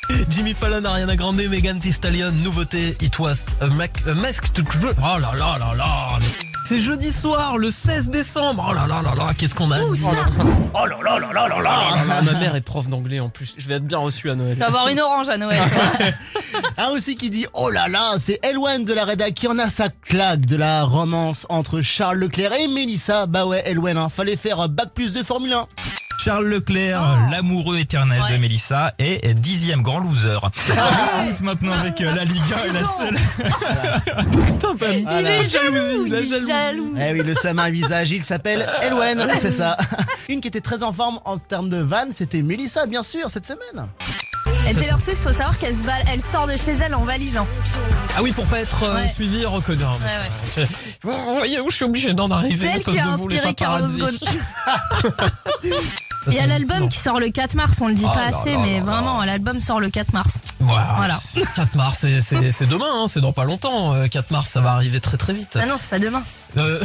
S2: Jimmy Fallon, Ariana Grande, Megan Thee Stallion, nouveauté, It Was a, Mac, a Mask to True. Oh là là là là. C'est jeudi soir, le seize décembre. Oh là là là là, qu'est-ce qu'on a
S3: Où
S2: dit.
S3: ça
S4: Oh là là là là là là.
S2: Ma mère est prof d'anglais en plus. Je vais être bien reçu à Noël.
S3: Tu vas avoir une orange à Noël.
S4: Un aussi qui dit oh là là, c'est Elwen de la rédac qui en a sa claque de la romance entre Charles Leclerc et Mélissa. Bah ouais, Elwen, hein, fallait faire bac plus de Formule un.
S6: Charles Leclerc, oh. l'amoureux éternel
S3: Ouais.
S6: de Mélissa et dixième grand loser. On foot maintenant avec euh, la Ligue un et la seule.
S2: Putain, pas
S4: Ah
S3: Il
S4: là.
S3: est jaloux,
S2: la
S3: il est
S2: jalousie.
S3: jaloux.
S4: Eh oui, le Sam a un visage, il s'appelle Elwen, c'est ça. Une qui était très en forme en termes de vannes, c'était Mélissa, bien sûr, cette semaine.
S3: Et Taylor Swift, faut savoir qu'elle se balle, elle sort de chez elle en valisant.
S2: Ah oui, pour pas être euh,
S3: Ouais.
S2: suivi et reconnu. hein, mais
S3: Ouais,
S2: c'est- Vous voyez où je suis obligé d'en arriver.
S3: C'est
S2: à
S3: elle
S2: cause
S3: qui a
S2: de vous, les
S3: inspiré Carlos
S2: paparazzi.
S3: Ghosn. Il y a l'album qui sort le quatre mars, on le dit
S2: Oh
S3: pas
S2: là
S3: assez,
S2: là
S3: mais
S2: là
S3: vraiment, l'album sort le quatre mars.
S2: Voilà.
S3: Voilà.
S2: quatre mars, c'est- c'est c'est demain, hein, c'est dans pas longtemps. euh, quatre mars, ça va arriver très très vite.
S3: Ah non, c'est pas demain.
S2: Euh,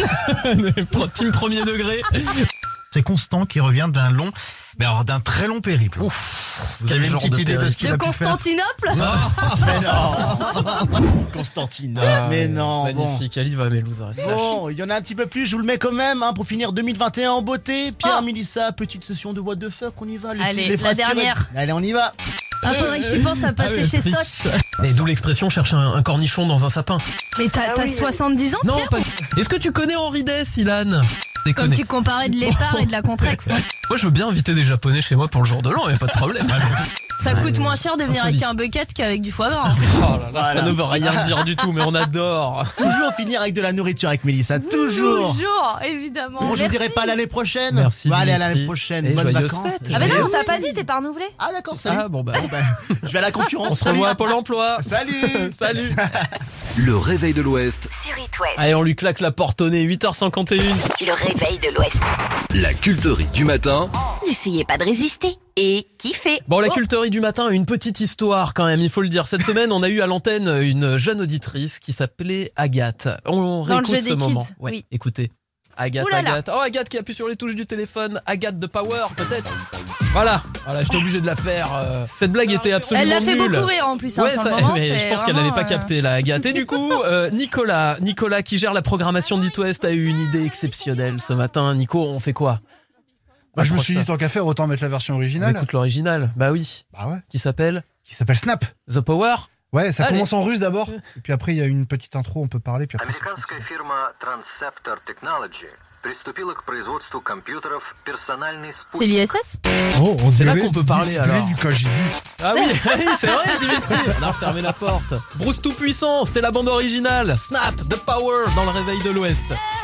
S2: Team premier degré.
S7: C'est Constant qui revient d'un long, mais alors d'un très long périple.
S2: Ouf,
S7: Vous
S2: quel
S7: avez une
S2: genre
S7: petite
S2: de
S7: idée de
S2: périple.
S7: ce qu'il
S3: De
S7: a pu faire
S3: Constantinople
S4: Mais non Constantine,
S2: Ah,
S4: mais non, bon.
S2: magnifique, elle y va, Mélouza. c'est
S4: Bon, il y en a un petit peu plus, je vous le mets quand même, hein, pour finir deux mille vingt et un en beauté. Pierre,
S3: Oh.
S4: Mélissa, petite session de what the fuck, on y va. Les
S3: Allez,
S4: petits- les
S3: la
S4: phrases tirées.
S3: dernière.
S4: Allez, on y va.
S3: Ah, faudrait que tu penses à passer
S2: Ah oui,
S3: chez
S2: triste.
S3: Soch.
S2: Mais d'où l'expression cherche un, un cornichon dans un sapin.
S3: Mais t'as
S15: Ah
S3: t'as
S15: oui, oui.
S3: soixante-dix ans,
S2: Non,
S3: Pierre
S2: pas. Est-ce que tu connais Henri Dess, Ilan?
S3: Comme
S2: Déconne.
S3: tu comparais de l'épar et de la Contrex. hein.
S2: Moi, je veux bien inviter des Japonais chez moi pour le jour de l'an, y a pas de problème.
S3: Ça coûte moins cher de venir avec
S2: Insolite.
S3: un bucket qu'avec du foie gras. hein.
S2: Oh là là,
S4: Voilà.
S2: ça ne veut rien dire du tout, mais on adore.
S4: Toujours finir avec de la nourriture avec Mélissa, toujours.
S3: Toujours, évidemment.
S4: Bon, je vous
S3: Merci.
S4: dirai pas à l'année prochaine.
S2: Merci,
S4: Bon, allez, à
S2: Dimitri.
S4: l'année prochaine.
S2: Et
S4: Bonnes
S2: joyeuses
S4: vacances.
S2: fêtes.
S3: Ah, mais non,
S2: Joyeuses
S3: t'as pas dit, t'es pas renouvelé.
S4: Ah, d'accord, salut.
S2: Ah bon bah.
S4: Bon, ben, je vais à la concurrence.
S2: On se
S4: Salut.
S2: revoit à Pôle emploi.
S4: Salut.
S2: Salut.
S11: Le réveil de l'Ouest,
S12: Sur It West.
S2: Allez, on lui claque la porte au nez, huit heures cinquante et une.
S12: Le réveil de l'Ouest.
S11: la culterie du matin.
S12: N'essayez pas de résister. Et kiffez.
S2: Bon, la
S12: Oh.
S2: culterie du matin a une petite histoire quand même, il faut le dire. Cette semaine, on a eu à l'antenne une jeune auditrice qui s'appelait Agathe. On
S3: Dans le
S2: réécoute
S3: jeu
S2: ce
S3: des
S2: moment.
S3: kids,
S2: Ouais,
S3: oui.
S2: écoutez. Agathe,
S3: Ouh là là.
S2: Agathe. Oh, Agathe qui appuie sur les touches du téléphone. Agathe de Power, peut-être. Voilà, voilà, j'étais obligé de la faire. euh, Cette blague était absolument
S3: Elle l'a fait
S2: nulle.
S3: beaucoup rire en plus. hein,
S2: Ouais,
S3: sur
S2: ça-
S3: le moment,
S2: mais je
S3: c'est
S2: pense qu'elle n'avait
S3: vraiment,
S2: pas
S3: euh,
S2: capté la Agathe. Et du coup, euh, Nicolas, Nicolas qui gère la programmation d'It West a eu une idée exceptionnelle ce matin. Nico, on fait quoi?
S16: Bah, je me suis dit,
S2: Approche-toi.
S16: tant qu'à faire, autant mettre la version
S2: On
S16: originale.
S2: écoute l'original. Bah oui.
S16: Bah ouais.
S2: Qui s'appelle
S16: Qui s'appelle Snap.
S2: The Power.
S16: Ouais, ça
S2: Allez.
S16: commence en russe d'abord. Et puis après, il y a une petite intro, on peut parler. Puis après, c'est
S17: Американская фирма Transceptor Technology приступила к производству компьютеров персональный
S3: C'est
S17: спутник.
S3: l'I S S
S16: Oh, on
S2: C'est là
S16: dirait
S2: qu'on peut
S16: du-
S2: parler
S16: du-
S2: alors.
S16: du K G B.
S2: Ah oui, oui, c'est vrai, Dimitri. On a refermé la porte. Bruce Tout-Puissant, c'était la bande originale. Snap, The Power dans le réveil de l'Ouest.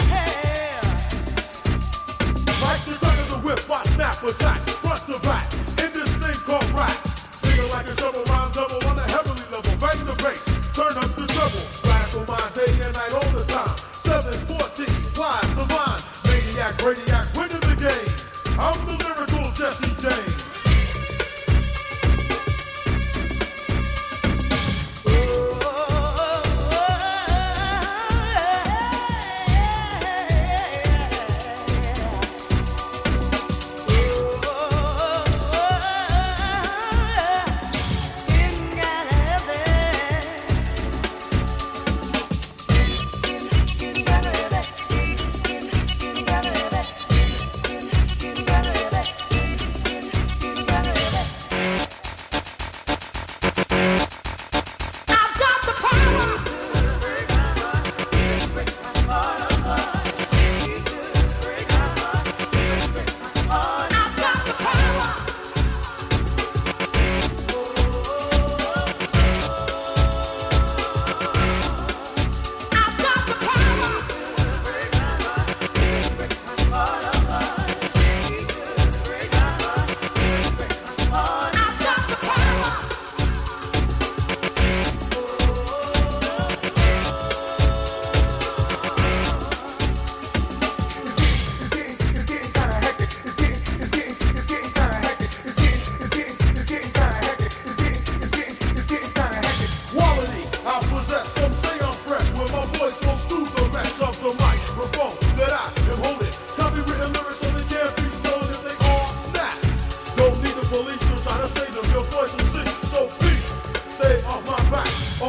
S18: Like the gun of the whip, I snap attack, front to back, in this thing called rap. Feeling like a double rhyme double on a heavenly level. Bang the bass, turn up the treble. Rap on my day and night all the time. seven fourteen, wise the line. Maniac, radiac, winning the game. I'm the lyrical Jesse James.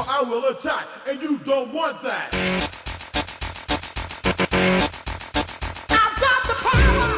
S18: or I will attack, and you don't want that. I've got the power.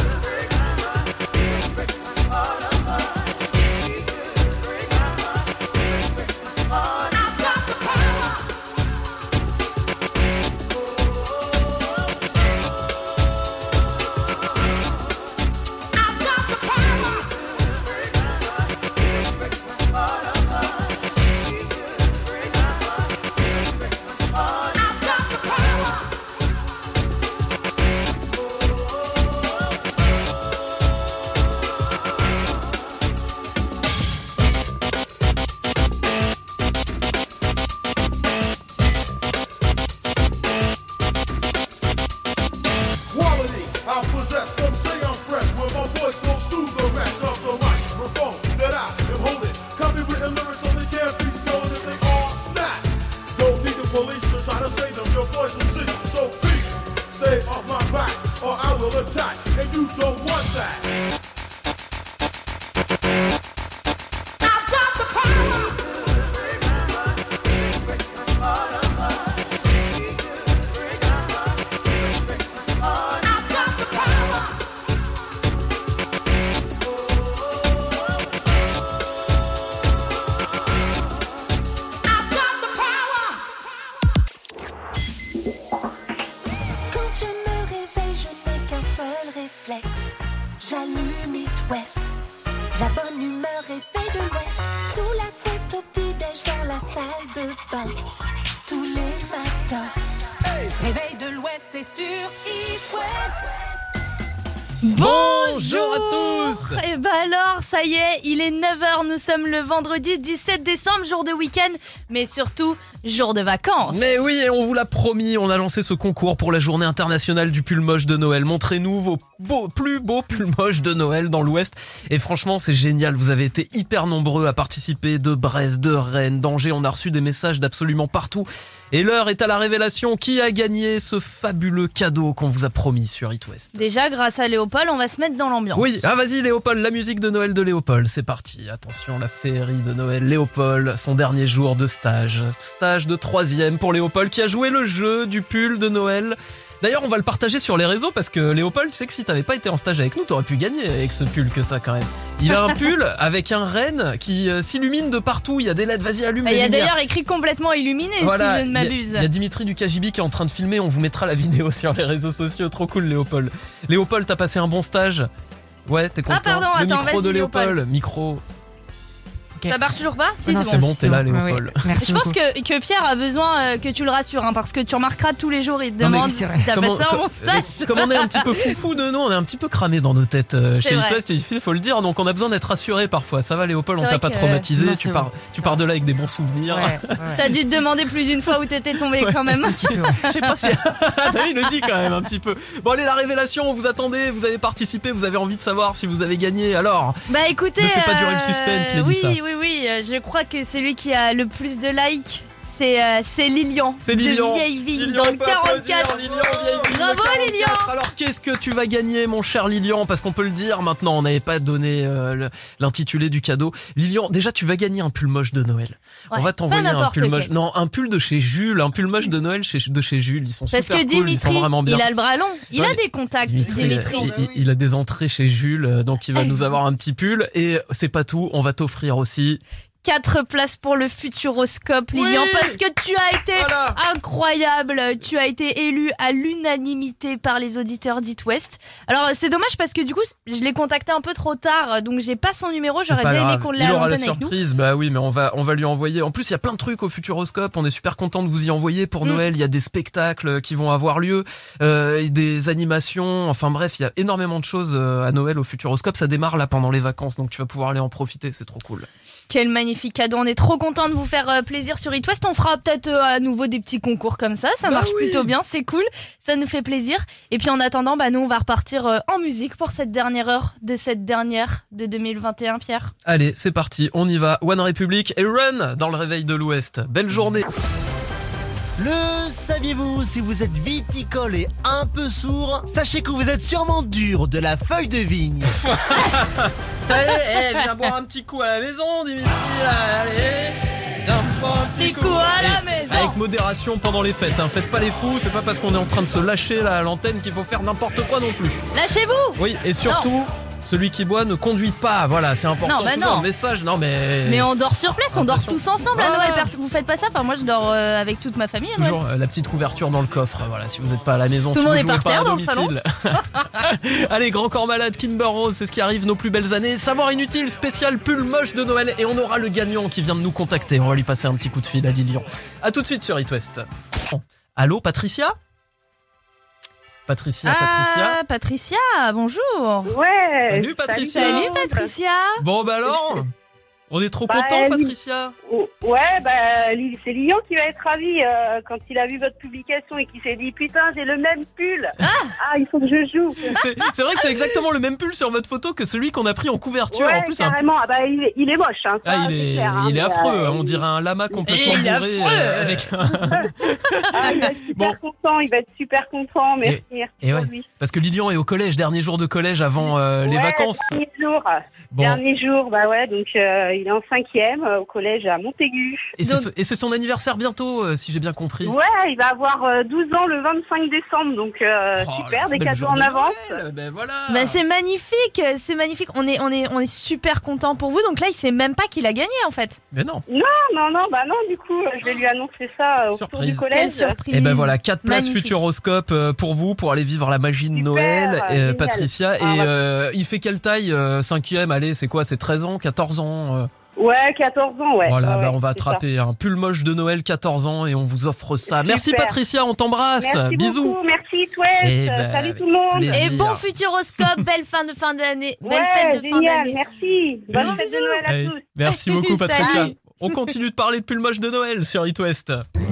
S1: J'allume It West. La bonne humeur réveille de l'Ouest. Sous la couette au petit-déj dans la salle de bain. Tous les matins. Hey. Réveil de l'Ouest, c'est sur It West.
S2: Bonjour à tous.
S3: Et bah alors, ça y est, il est neuf heures, nous sommes le vendredi dix-sept décembre, jour de week-end, mais surtout jour de vacances.
S2: Mais oui, et on vous l'a promis, on a lancé ce concours pour la journée internationale du pull moche de Noël. Montrez-nous vos beaux, plus beaux pulls moches de Noël dans l'Ouest. Et franchement, c'est génial, vous avez été hyper nombreux à participer, de Brest, de Rennes, d'Angers, on a reçu des messages d'absolument partout. Et l'heure est à la révélation. Qui a gagné ce fabuleux cadeau qu'on vous a promis sur It West?
S3: Déjà, grâce à Léopold, on va se mettre dans l'ambiance.
S2: Oui, ah vas-y Léopold, la musique de Noël de Léopold, c'est parti. Attention, la féerie de Noël. Léopold, son dernier jour de stage. Stage de troisième pour Léopold qui a joué le jeu du pull de Noël. D'ailleurs, on va le partager sur les réseaux parce que Léopold, tu sais que si t'avais pas été en stage avec nous, t'aurais pu gagner avec ce pull que t'as quand même. Il a un pull avec un renne qui euh, s'illumine de partout. Il y a des L E D, vas-y, allume
S3: bah,
S2: les lumières.
S3: Il y a d'ailleurs écrit complètement illuminé,
S2: voilà,
S3: si je ne m'abuse.
S2: Il y, y a Dimitri du K J B qui est en train de filmer. On vous mettra la vidéo sur les réseaux sociaux. Trop cool, Léopold. Léopold, t'as passé un bon stage. Ouais, t'es content.
S3: Ah pardon,
S2: le
S3: attends,
S2: micro
S3: vas-y,
S2: de Léopold.
S3: Léopold.
S2: Micro.
S3: Okay. Ça marche toujours pas? Si,
S2: non, c'est bon. C'est bon, t'es là, Léopold.
S3: Oui. Merci Je beaucoup. pense que, que Pierre a besoin euh, que tu le rassures, hein, parce que tu remarqueras tous les jours, il te demande si t'as passé un bon stage.
S2: Comme on est un petit peu foufou de nous, on est un petit peu cramé dans nos têtes euh, chez It West, il faut le dire, donc on a besoin d'être rassuré parfois. Ça va, Léopold, on t'a pas traumatisé, non, tu, pars, tu pars de là avec des bons souvenirs.
S3: Ouais, ouais. T'as dû te demander plus d'une fois où t'étais tombé ouais. quand même. Un petit peu.
S2: Je sais pas si. Il le dit quand même un petit peu. Bon, allez, la révélation, vous attendez, vous avez participé, vous avez envie de savoir si vous avez gagné, alors.
S3: Bah écoutez.
S2: Ne fais pas durer le suspense,
S3: euh,
S2: Mélissa.
S3: Oui, oui, oui, je crois. Je crois que celui qui a le plus de likes, c'est euh, c'est Lilian.
S2: C'est Lilian.
S3: De Vieille Vigne
S2: Lilian,
S3: dans le quarante-quatre.
S2: Lilian, Vieille Vigne,
S3: bravo
S2: quarante-quatre.
S3: Lilian.
S2: Alors qu'est-ce que tu vas gagner, mon cher Lilian? Parce qu'on peut le dire maintenant, on n'avait pas donné euh, l'intitulé du cadeau. Lilian, déjà tu vas gagner un pull moche de Noël.
S3: Ouais,
S2: on va t'envoyer un pull moche.
S3: Quel.
S2: Non, un pull de chez Jules, un pull moche de Noël chez, de chez Jules. Ils sont
S3: Parce
S2: super
S3: que
S2: cool,
S3: Dimitri,
S2: ils sont vraiment bien.
S3: Il a le bras long, il
S2: ouais,
S3: a des contacts.
S2: Dimitri,
S3: Dimitri.
S2: Il, il, il a des entrées chez Jules, donc il va nous avoir un petit pull. Et c'est pas tout, on va t'offrir aussi
S3: quatre places pour le Futuroscope, Lilian,
S2: oui
S3: parce que tu as été voilà. incroyable. Tu as été élu à l'unanimité par les auditeurs d'It West. Alors c'est dommage parce que du coup je l'ai contacté un peu trop tard, donc j'ai pas son numéro. J'aurais bien aimé qu'on l'ait à l'antenne avec nous.
S2: Surprise, bah oui, mais on va on va lui envoyer. En plus il y a plein de trucs au Futuroscope. On est super content de vous y envoyer pour mm. Noël. Il y a des spectacles qui vont avoir lieu, euh, des animations. Enfin bref, il y a énormément de choses à Noël au Futuroscope. Ça démarre là pendant les vacances, donc tu vas pouvoir aller en profiter. C'est trop cool.
S3: Quel magnifique cadeau, on est trop content de vous faire euh, plaisir sur It West. On fera peut-être euh, à nouveau des petits concours comme ça, ça bah marche oui. plutôt bien, c'est cool, ça nous fait plaisir. Et puis en attendant, bah, nous on va repartir euh, en musique pour cette dernière heure de cette dernière de deux mille vingt et un, Pierre.
S2: Allez, c'est parti, on y va. One Republic et Run dans le réveil de l'Ouest. Belle journée.
S4: Le saviez-vous, si vous êtes viticole et un peu sourd, sachez que vous êtes sûrement dur de la feuille de vigne.
S2: Allez, eh, viens boire un petit coup à la maison, Dimitri, allez, viens boire un petit coup à avec modération pendant les fêtes. Hein. Faites pas les fous, c'est pas parce qu'on est en train de se lâcher là, à l'antenne qu'il faut faire n'importe quoi non plus.
S3: Lâchez-vous.
S2: Oui, et surtout, non. Celui qui boit ne conduit pas. Voilà, c'est important.
S3: Non, bah
S2: toujours
S3: non.
S2: un message. Non, mais.
S3: Mais on dort sur place, on dort tous ensemble à
S2: Voilà.
S3: Noël. Vous faites pas ça? Enfin, moi, je dors euh, avec toute ma famille à Noël.
S2: Toujours euh, la petite couverture dans le coffre. Voilà, si vous n'êtes pas à la maison,
S3: Tout
S2: si
S3: le
S2: vous
S3: monde est
S2: jouez
S3: par
S2: pas
S3: terre
S2: à
S3: dans le
S2: domicile. Allez, Grand Corps Malade, Kimber Rose, c'est ce qui arrive, nos plus belles années. Savoir inutile, spécial pull moche de Noël. Et on aura le gagnant qui vient de nous contacter. On va lui passer un petit coup de fil à Lilian. A tout de suite sur It West. Allô, Patricia? Patricia, Patricia.
S3: Ah, Patricia, bonjour.
S9: Ouais.
S2: Salut, Patricia.
S3: Salut Patricia.
S2: Bon bah alors, on est trop
S9: Bah,
S2: contents,
S9: Li-
S2: Patricia.
S9: Oh, Ouais, bah, Li- c'est Lilian qui va être ravi euh, quand il a vu votre publication et qui s'est dit putain, j'ai le même pull. Ah, il faut que je joue.
S2: C'est c'est vrai que c'est exactement le même pull sur votre photo que celui qu'on a pris en couverture.
S9: Ouais,
S2: en plus, un pull-
S9: carrément. Ah bah, il, est, il est moche. Hein, ça,
S2: Ah, il
S9: c'est
S2: est,
S9: clair, hein,
S2: il est
S9: mais,
S2: affreux,
S9: euh,
S2: hein, on dirait un lama complètement
S3: Il est
S2: bourré
S3: affreux.
S2: euh, avec un...
S9: Ah, il va être super content, il va être super content. Merci, merci
S2: Et
S9: pour
S2: ouais,
S9: lui.
S2: parce que Lilian est au collège, dernier jour de collège avant euh, les
S9: Ouais,
S2: vacances.
S9: Dernier jour.
S2: Bon.
S9: Dernier jour, bah ouais, donc euh, il est en cinquième euh, au collège à Montaigu.
S2: Et c'est, et c'est son anniversaire bientôt, euh, si j'ai bien compris.
S9: Ouais, il va avoir euh, douze ans le vingt-cinq décembre, donc euh,
S2: Oh,
S9: super, des
S2: belle
S9: cadeaux
S2: journée
S9: en
S2: de
S9: avance.
S2: Noël, ben voilà.
S3: Bah, c'est magnifique, c'est magnifique. On est, on est, on est super content pour vous. Donc là, il sait même pas qu'il a gagné en fait.
S2: Mais non.
S9: Non, non, non, bah non, du coup, je vais lui annoncer ça au retour du
S2: Surprise.
S9: collège.
S3: Quelle surprise.
S2: Et ben voilà, quatre places
S3: Magnifique.
S2: Futuroscope euh, pour vous, pour aller vivre la magie de Noël, euh,
S9: génial.
S2: Patricia.
S9: Ah,
S2: et
S9: ouais.
S2: euh, il fait quelle taille euh, cinquième, allez, c'est quoi? C'est treize ans, quatorze ans euh,
S9: Ouais, quatorze ans, ouais.
S2: Voilà,
S9: ouais,
S2: bah
S9: ouais,
S2: on va
S9: c'est
S2: attraper un pull moche de Noël, quatorze ans, et on vous offre ça. Merci
S9: Super.
S2: Patricia, on t'embrasse.
S9: Merci
S2: Bisous.
S9: beaucoup, merci Twist,
S2: Eh ben,
S9: salut tout le monde.
S2: plaisir.
S3: Et bon Futuroscope, belle fin de fin d'année, belle
S9: Ouais,
S3: fête de fin
S9: génial,
S3: d'année.
S9: merci. Bonne fête de Noël à
S2: Allez,
S9: tous.
S2: merci beaucoup Patricia.
S3: Salut.
S2: On continue de parler de pull moche de Noël sur It West.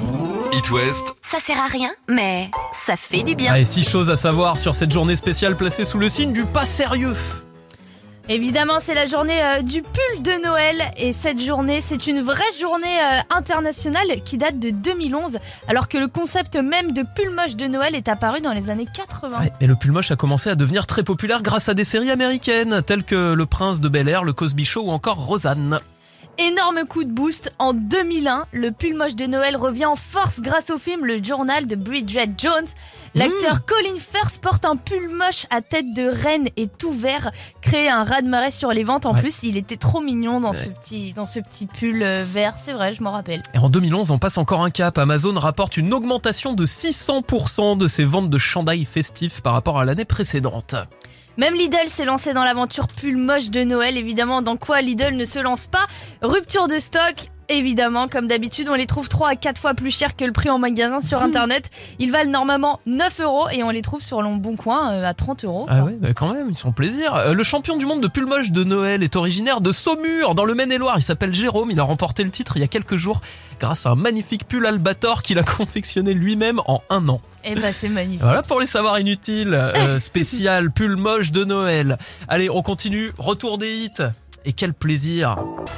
S5: It West,
S12: Ça sert à rien, mais ça fait du bien.
S2: Allez, six choses à savoir sur cette journée spéciale placée sous le signe du pas sérieux.
S3: Évidemment, c'est la journée euh, du pull de Noël et cette journée, c'est une vraie journée euh, internationale qui date de deux mille onze, alors que le concept même de pull moche de Noël est apparu dans les années quatre-vingts.
S2: Ouais, et le pull moche a commencé à devenir très populaire grâce à des séries américaines telles que Le Prince de Bel-Air, Le Cosby Show ou encore Roseanne.
S3: Énorme coup de boost, en deux mille un, le pull moche de Noël revient en force grâce au film Le Journal de Bridget Jones. L'acteur
S2: Mmh.
S3: Colin Firth porte un pull moche à tête de reine et tout vert, créé un raz-de-marée sur les ventes. En
S2: Ouais.
S3: plus, il était trop mignon dans,
S2: Ouais.
S3: ce, petit, dans ce petit pull euh, vert, c'est vrai, je m'en rappelle.
S2: Et en deux mille onze, on passe encore un cap. Amazon rapporte une augmentation de six cents pour cent de ses ventes de chandail festifs par rapport à l'année précédente.
S3: Même Lidl s'est lancé dans l'aventure pull moche de Noël, évidemment. Dans quoi Lidl ne se lance pas? Rupture de stock. Évidemment, comme d'habitude, on les trouve trois à quatre fois plus chers que le prix en magasin sur internet. Ils valent normalement neuf euros et on les trouve sur le Bon Coin euh, à trente euros.
S2: Ah ouais, bah quand même, ils sont plaisir. Euh, le champion du monde de pull moche de Noël est originaire de Saumur, dans le Maine-et-Loire. Il s'appelle Jérôme, il a remporté le titre il y a quelques jours grâce à un magnifique pull Albator qu'il a confectionné lui-même en un an.
S3: Et bah c'est magnifique.
S2: Voilà pour les savoirs inutiles, euh, spécial pull moche de Noël. Allez, on continue, retour des hits. Et quel plaisir.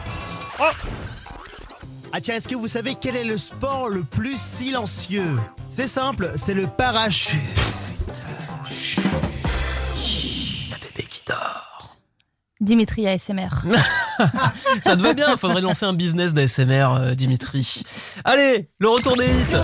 S4: Oh Ah tiens, est-ce que vous savez quel est le sport le plus silencieux? C'est simple, c'est le parachute.
S2: La bébé qui dort.
S3: Dimitri A S M R.
S2: Ça te va bien, faudrait lancer un business d'A S M R, euh, Dimitri. Allez, le retour des hits.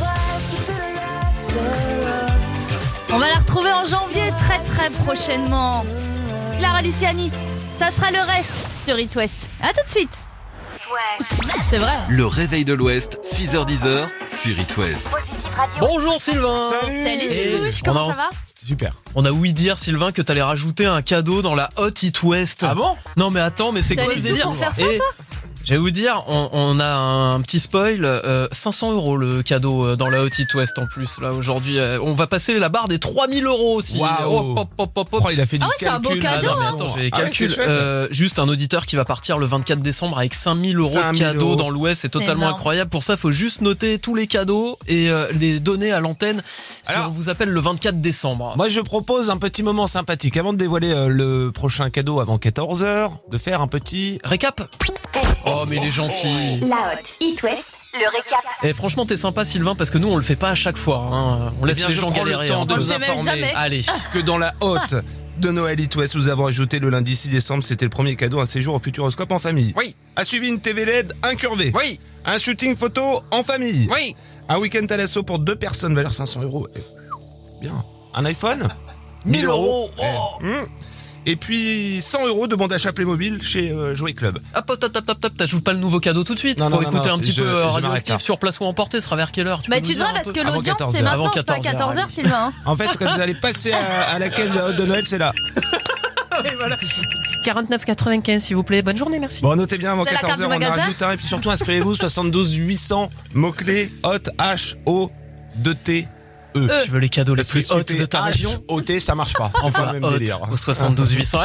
S3: On va la retrouver en janvier très très prochainement. Clara Luciani, ça sera le reste sur It West. A tout de suite. C'est vrai.
S5: le réveil de l'Ouest, six heures dix sur It West.
S2: Bonjour Sylvain.
S3: Salut
S2: Et
S3: Sylvouche,
S2: on
S3: comment
S2: a-
S3: ça va?
S16: Super.
S2: On a ouï dire, Sylvain, que t'allais rajouter un cadeau dans la Hot It West.
S16: Ah bon?
S2: Non mais attends, mais c'est
S3: T'as
S2: quoi
S3: les
S2: le
S3: sous
S2: délire?
S3: pour faire ça,
S2: Et
S3: toi?
S2: je vais vous dire, on, on a un petit spoil, euh, cinq cents euros le cadeau euh, dans la Hot It West en plus. Là aujourd'hui, euh, on va passer la barre des trois mille euros aussi.
S16: Waouh.
S2: Hop, hop, hop, hop, hop.
S16: Oh, il a fait du
S3: Ah ouais, c'est un beau
S16: calcul.
S3: cadeau,
S2: Ah non, mais
S3: hein.
S2: attends, j'ai les
S16: Ah ouais,
S2: calculs.
S16: c'est chouette.
S2: Euh, juste un auditeur qui va partir le vingt-quatre décembre avec cinq mille euros
S16: cinq
S2: de
S16: mille
S2: cadeaux
S16: euros.
S2: dans l'Ouest. C'est
S3: C'est
S2: totalement
S3: énorme.
S2: incroyable. Pour ça, il faut juste noter tous les cadeaux et euh, les donner à l'antenne si
S16: Alors-
S2: on vous appelle le vingt-quatre décembre.
S16: Moi, je propose un petit moment sympathique. Avant de dévoiler euh, le prochain cadeau avant quatorze heures, de faire un petit...
S2: Récap. Oh, mais il est gentil.
S12: La Hot It West, le récap.
S2: Et franchement, t'es sympa, Sylvain, parce que nous, on le fait pas à chaque fois. Hein. On laisse
S16: Eh bien,
S2: les
S16: je
S2: gens
S16: prends le
S2: galérer.
S16: temps
S2: hein,
S16: de
S3: On
S16: vous
S3: le fait même
S16: informer
S3: jamais.
S2: Allez.
S16: que dans la haute de Noël It West, nous avons ajouté le lundi six décembre, c'était le premier cadeau, un séjour au Futuroscope en famille.
S2: Oui.
S16: A suivi une T V L E D incurvée.
S2: Oui.
S16: Un shooting photo en famille.
S2: Oui.
S16: Un week-end Thalasso pour deux personnes, valeur cinq cents euros. Bien. Un iPhone
S2: mille euros. Oh.
S16: Mmh. Et puis cent euros de bon d'achat Playmobil chez euh, Jouet Club.
S2: Hop, hop, hop, hop, hop, t'ajoutes pas le nouveau cadeau tout de suite.
S16: Non,
S2: Faut
S16: non,
S2: écouter
S16: non,
S2: un petit
S16: je-
S2: peu euh,
S16: je m'arrête
S2: Radioactive
S16: là.
S2: sur Place ou Emporter, ce sera vers quelle heure
S3: Bah
S2: peux
S3: tu
S2: nous dire
S3: devrais
S2: un
S3: parce
S2: peu
S3: que
S16: Avant
S3: l'audience
S16: quatorze
S3: c'est
S16: heures.
S3: maintenant,
S2: Avant
S3: c'est pas à
S2: quatorze heures,
S3: quatorze heures Sylvain. hein.
S16: En fait, quand vous allez passer à, à la caisse de Noël, c'est là.
S2: quarante-neuf quatre-vingt-quinze s'il vous plaît. Bonne journée, merci.
S16: Bon, notez bien, avant
S3: C'est la carte
S16: quatorze heures,
S3: du
S16: on en
S3: magasin
S16: rajoute un. Et puis surtout, inscrivez-vous, soixante-douze huit cents, mots-clés, hot, H, O, deux T, E.
S2: Tu veux les cadeaux les
S16: Parce que
S2: plus
S16: si tu
S2: hautes
S16: fais
S2: de ta
S16: H,
S2: région
S16: O, T, ça marche pas. C'est
S2: Enfin,
S16: pas le même
S2: haute
S16: délire.
S2: au soixante-douze huit cents.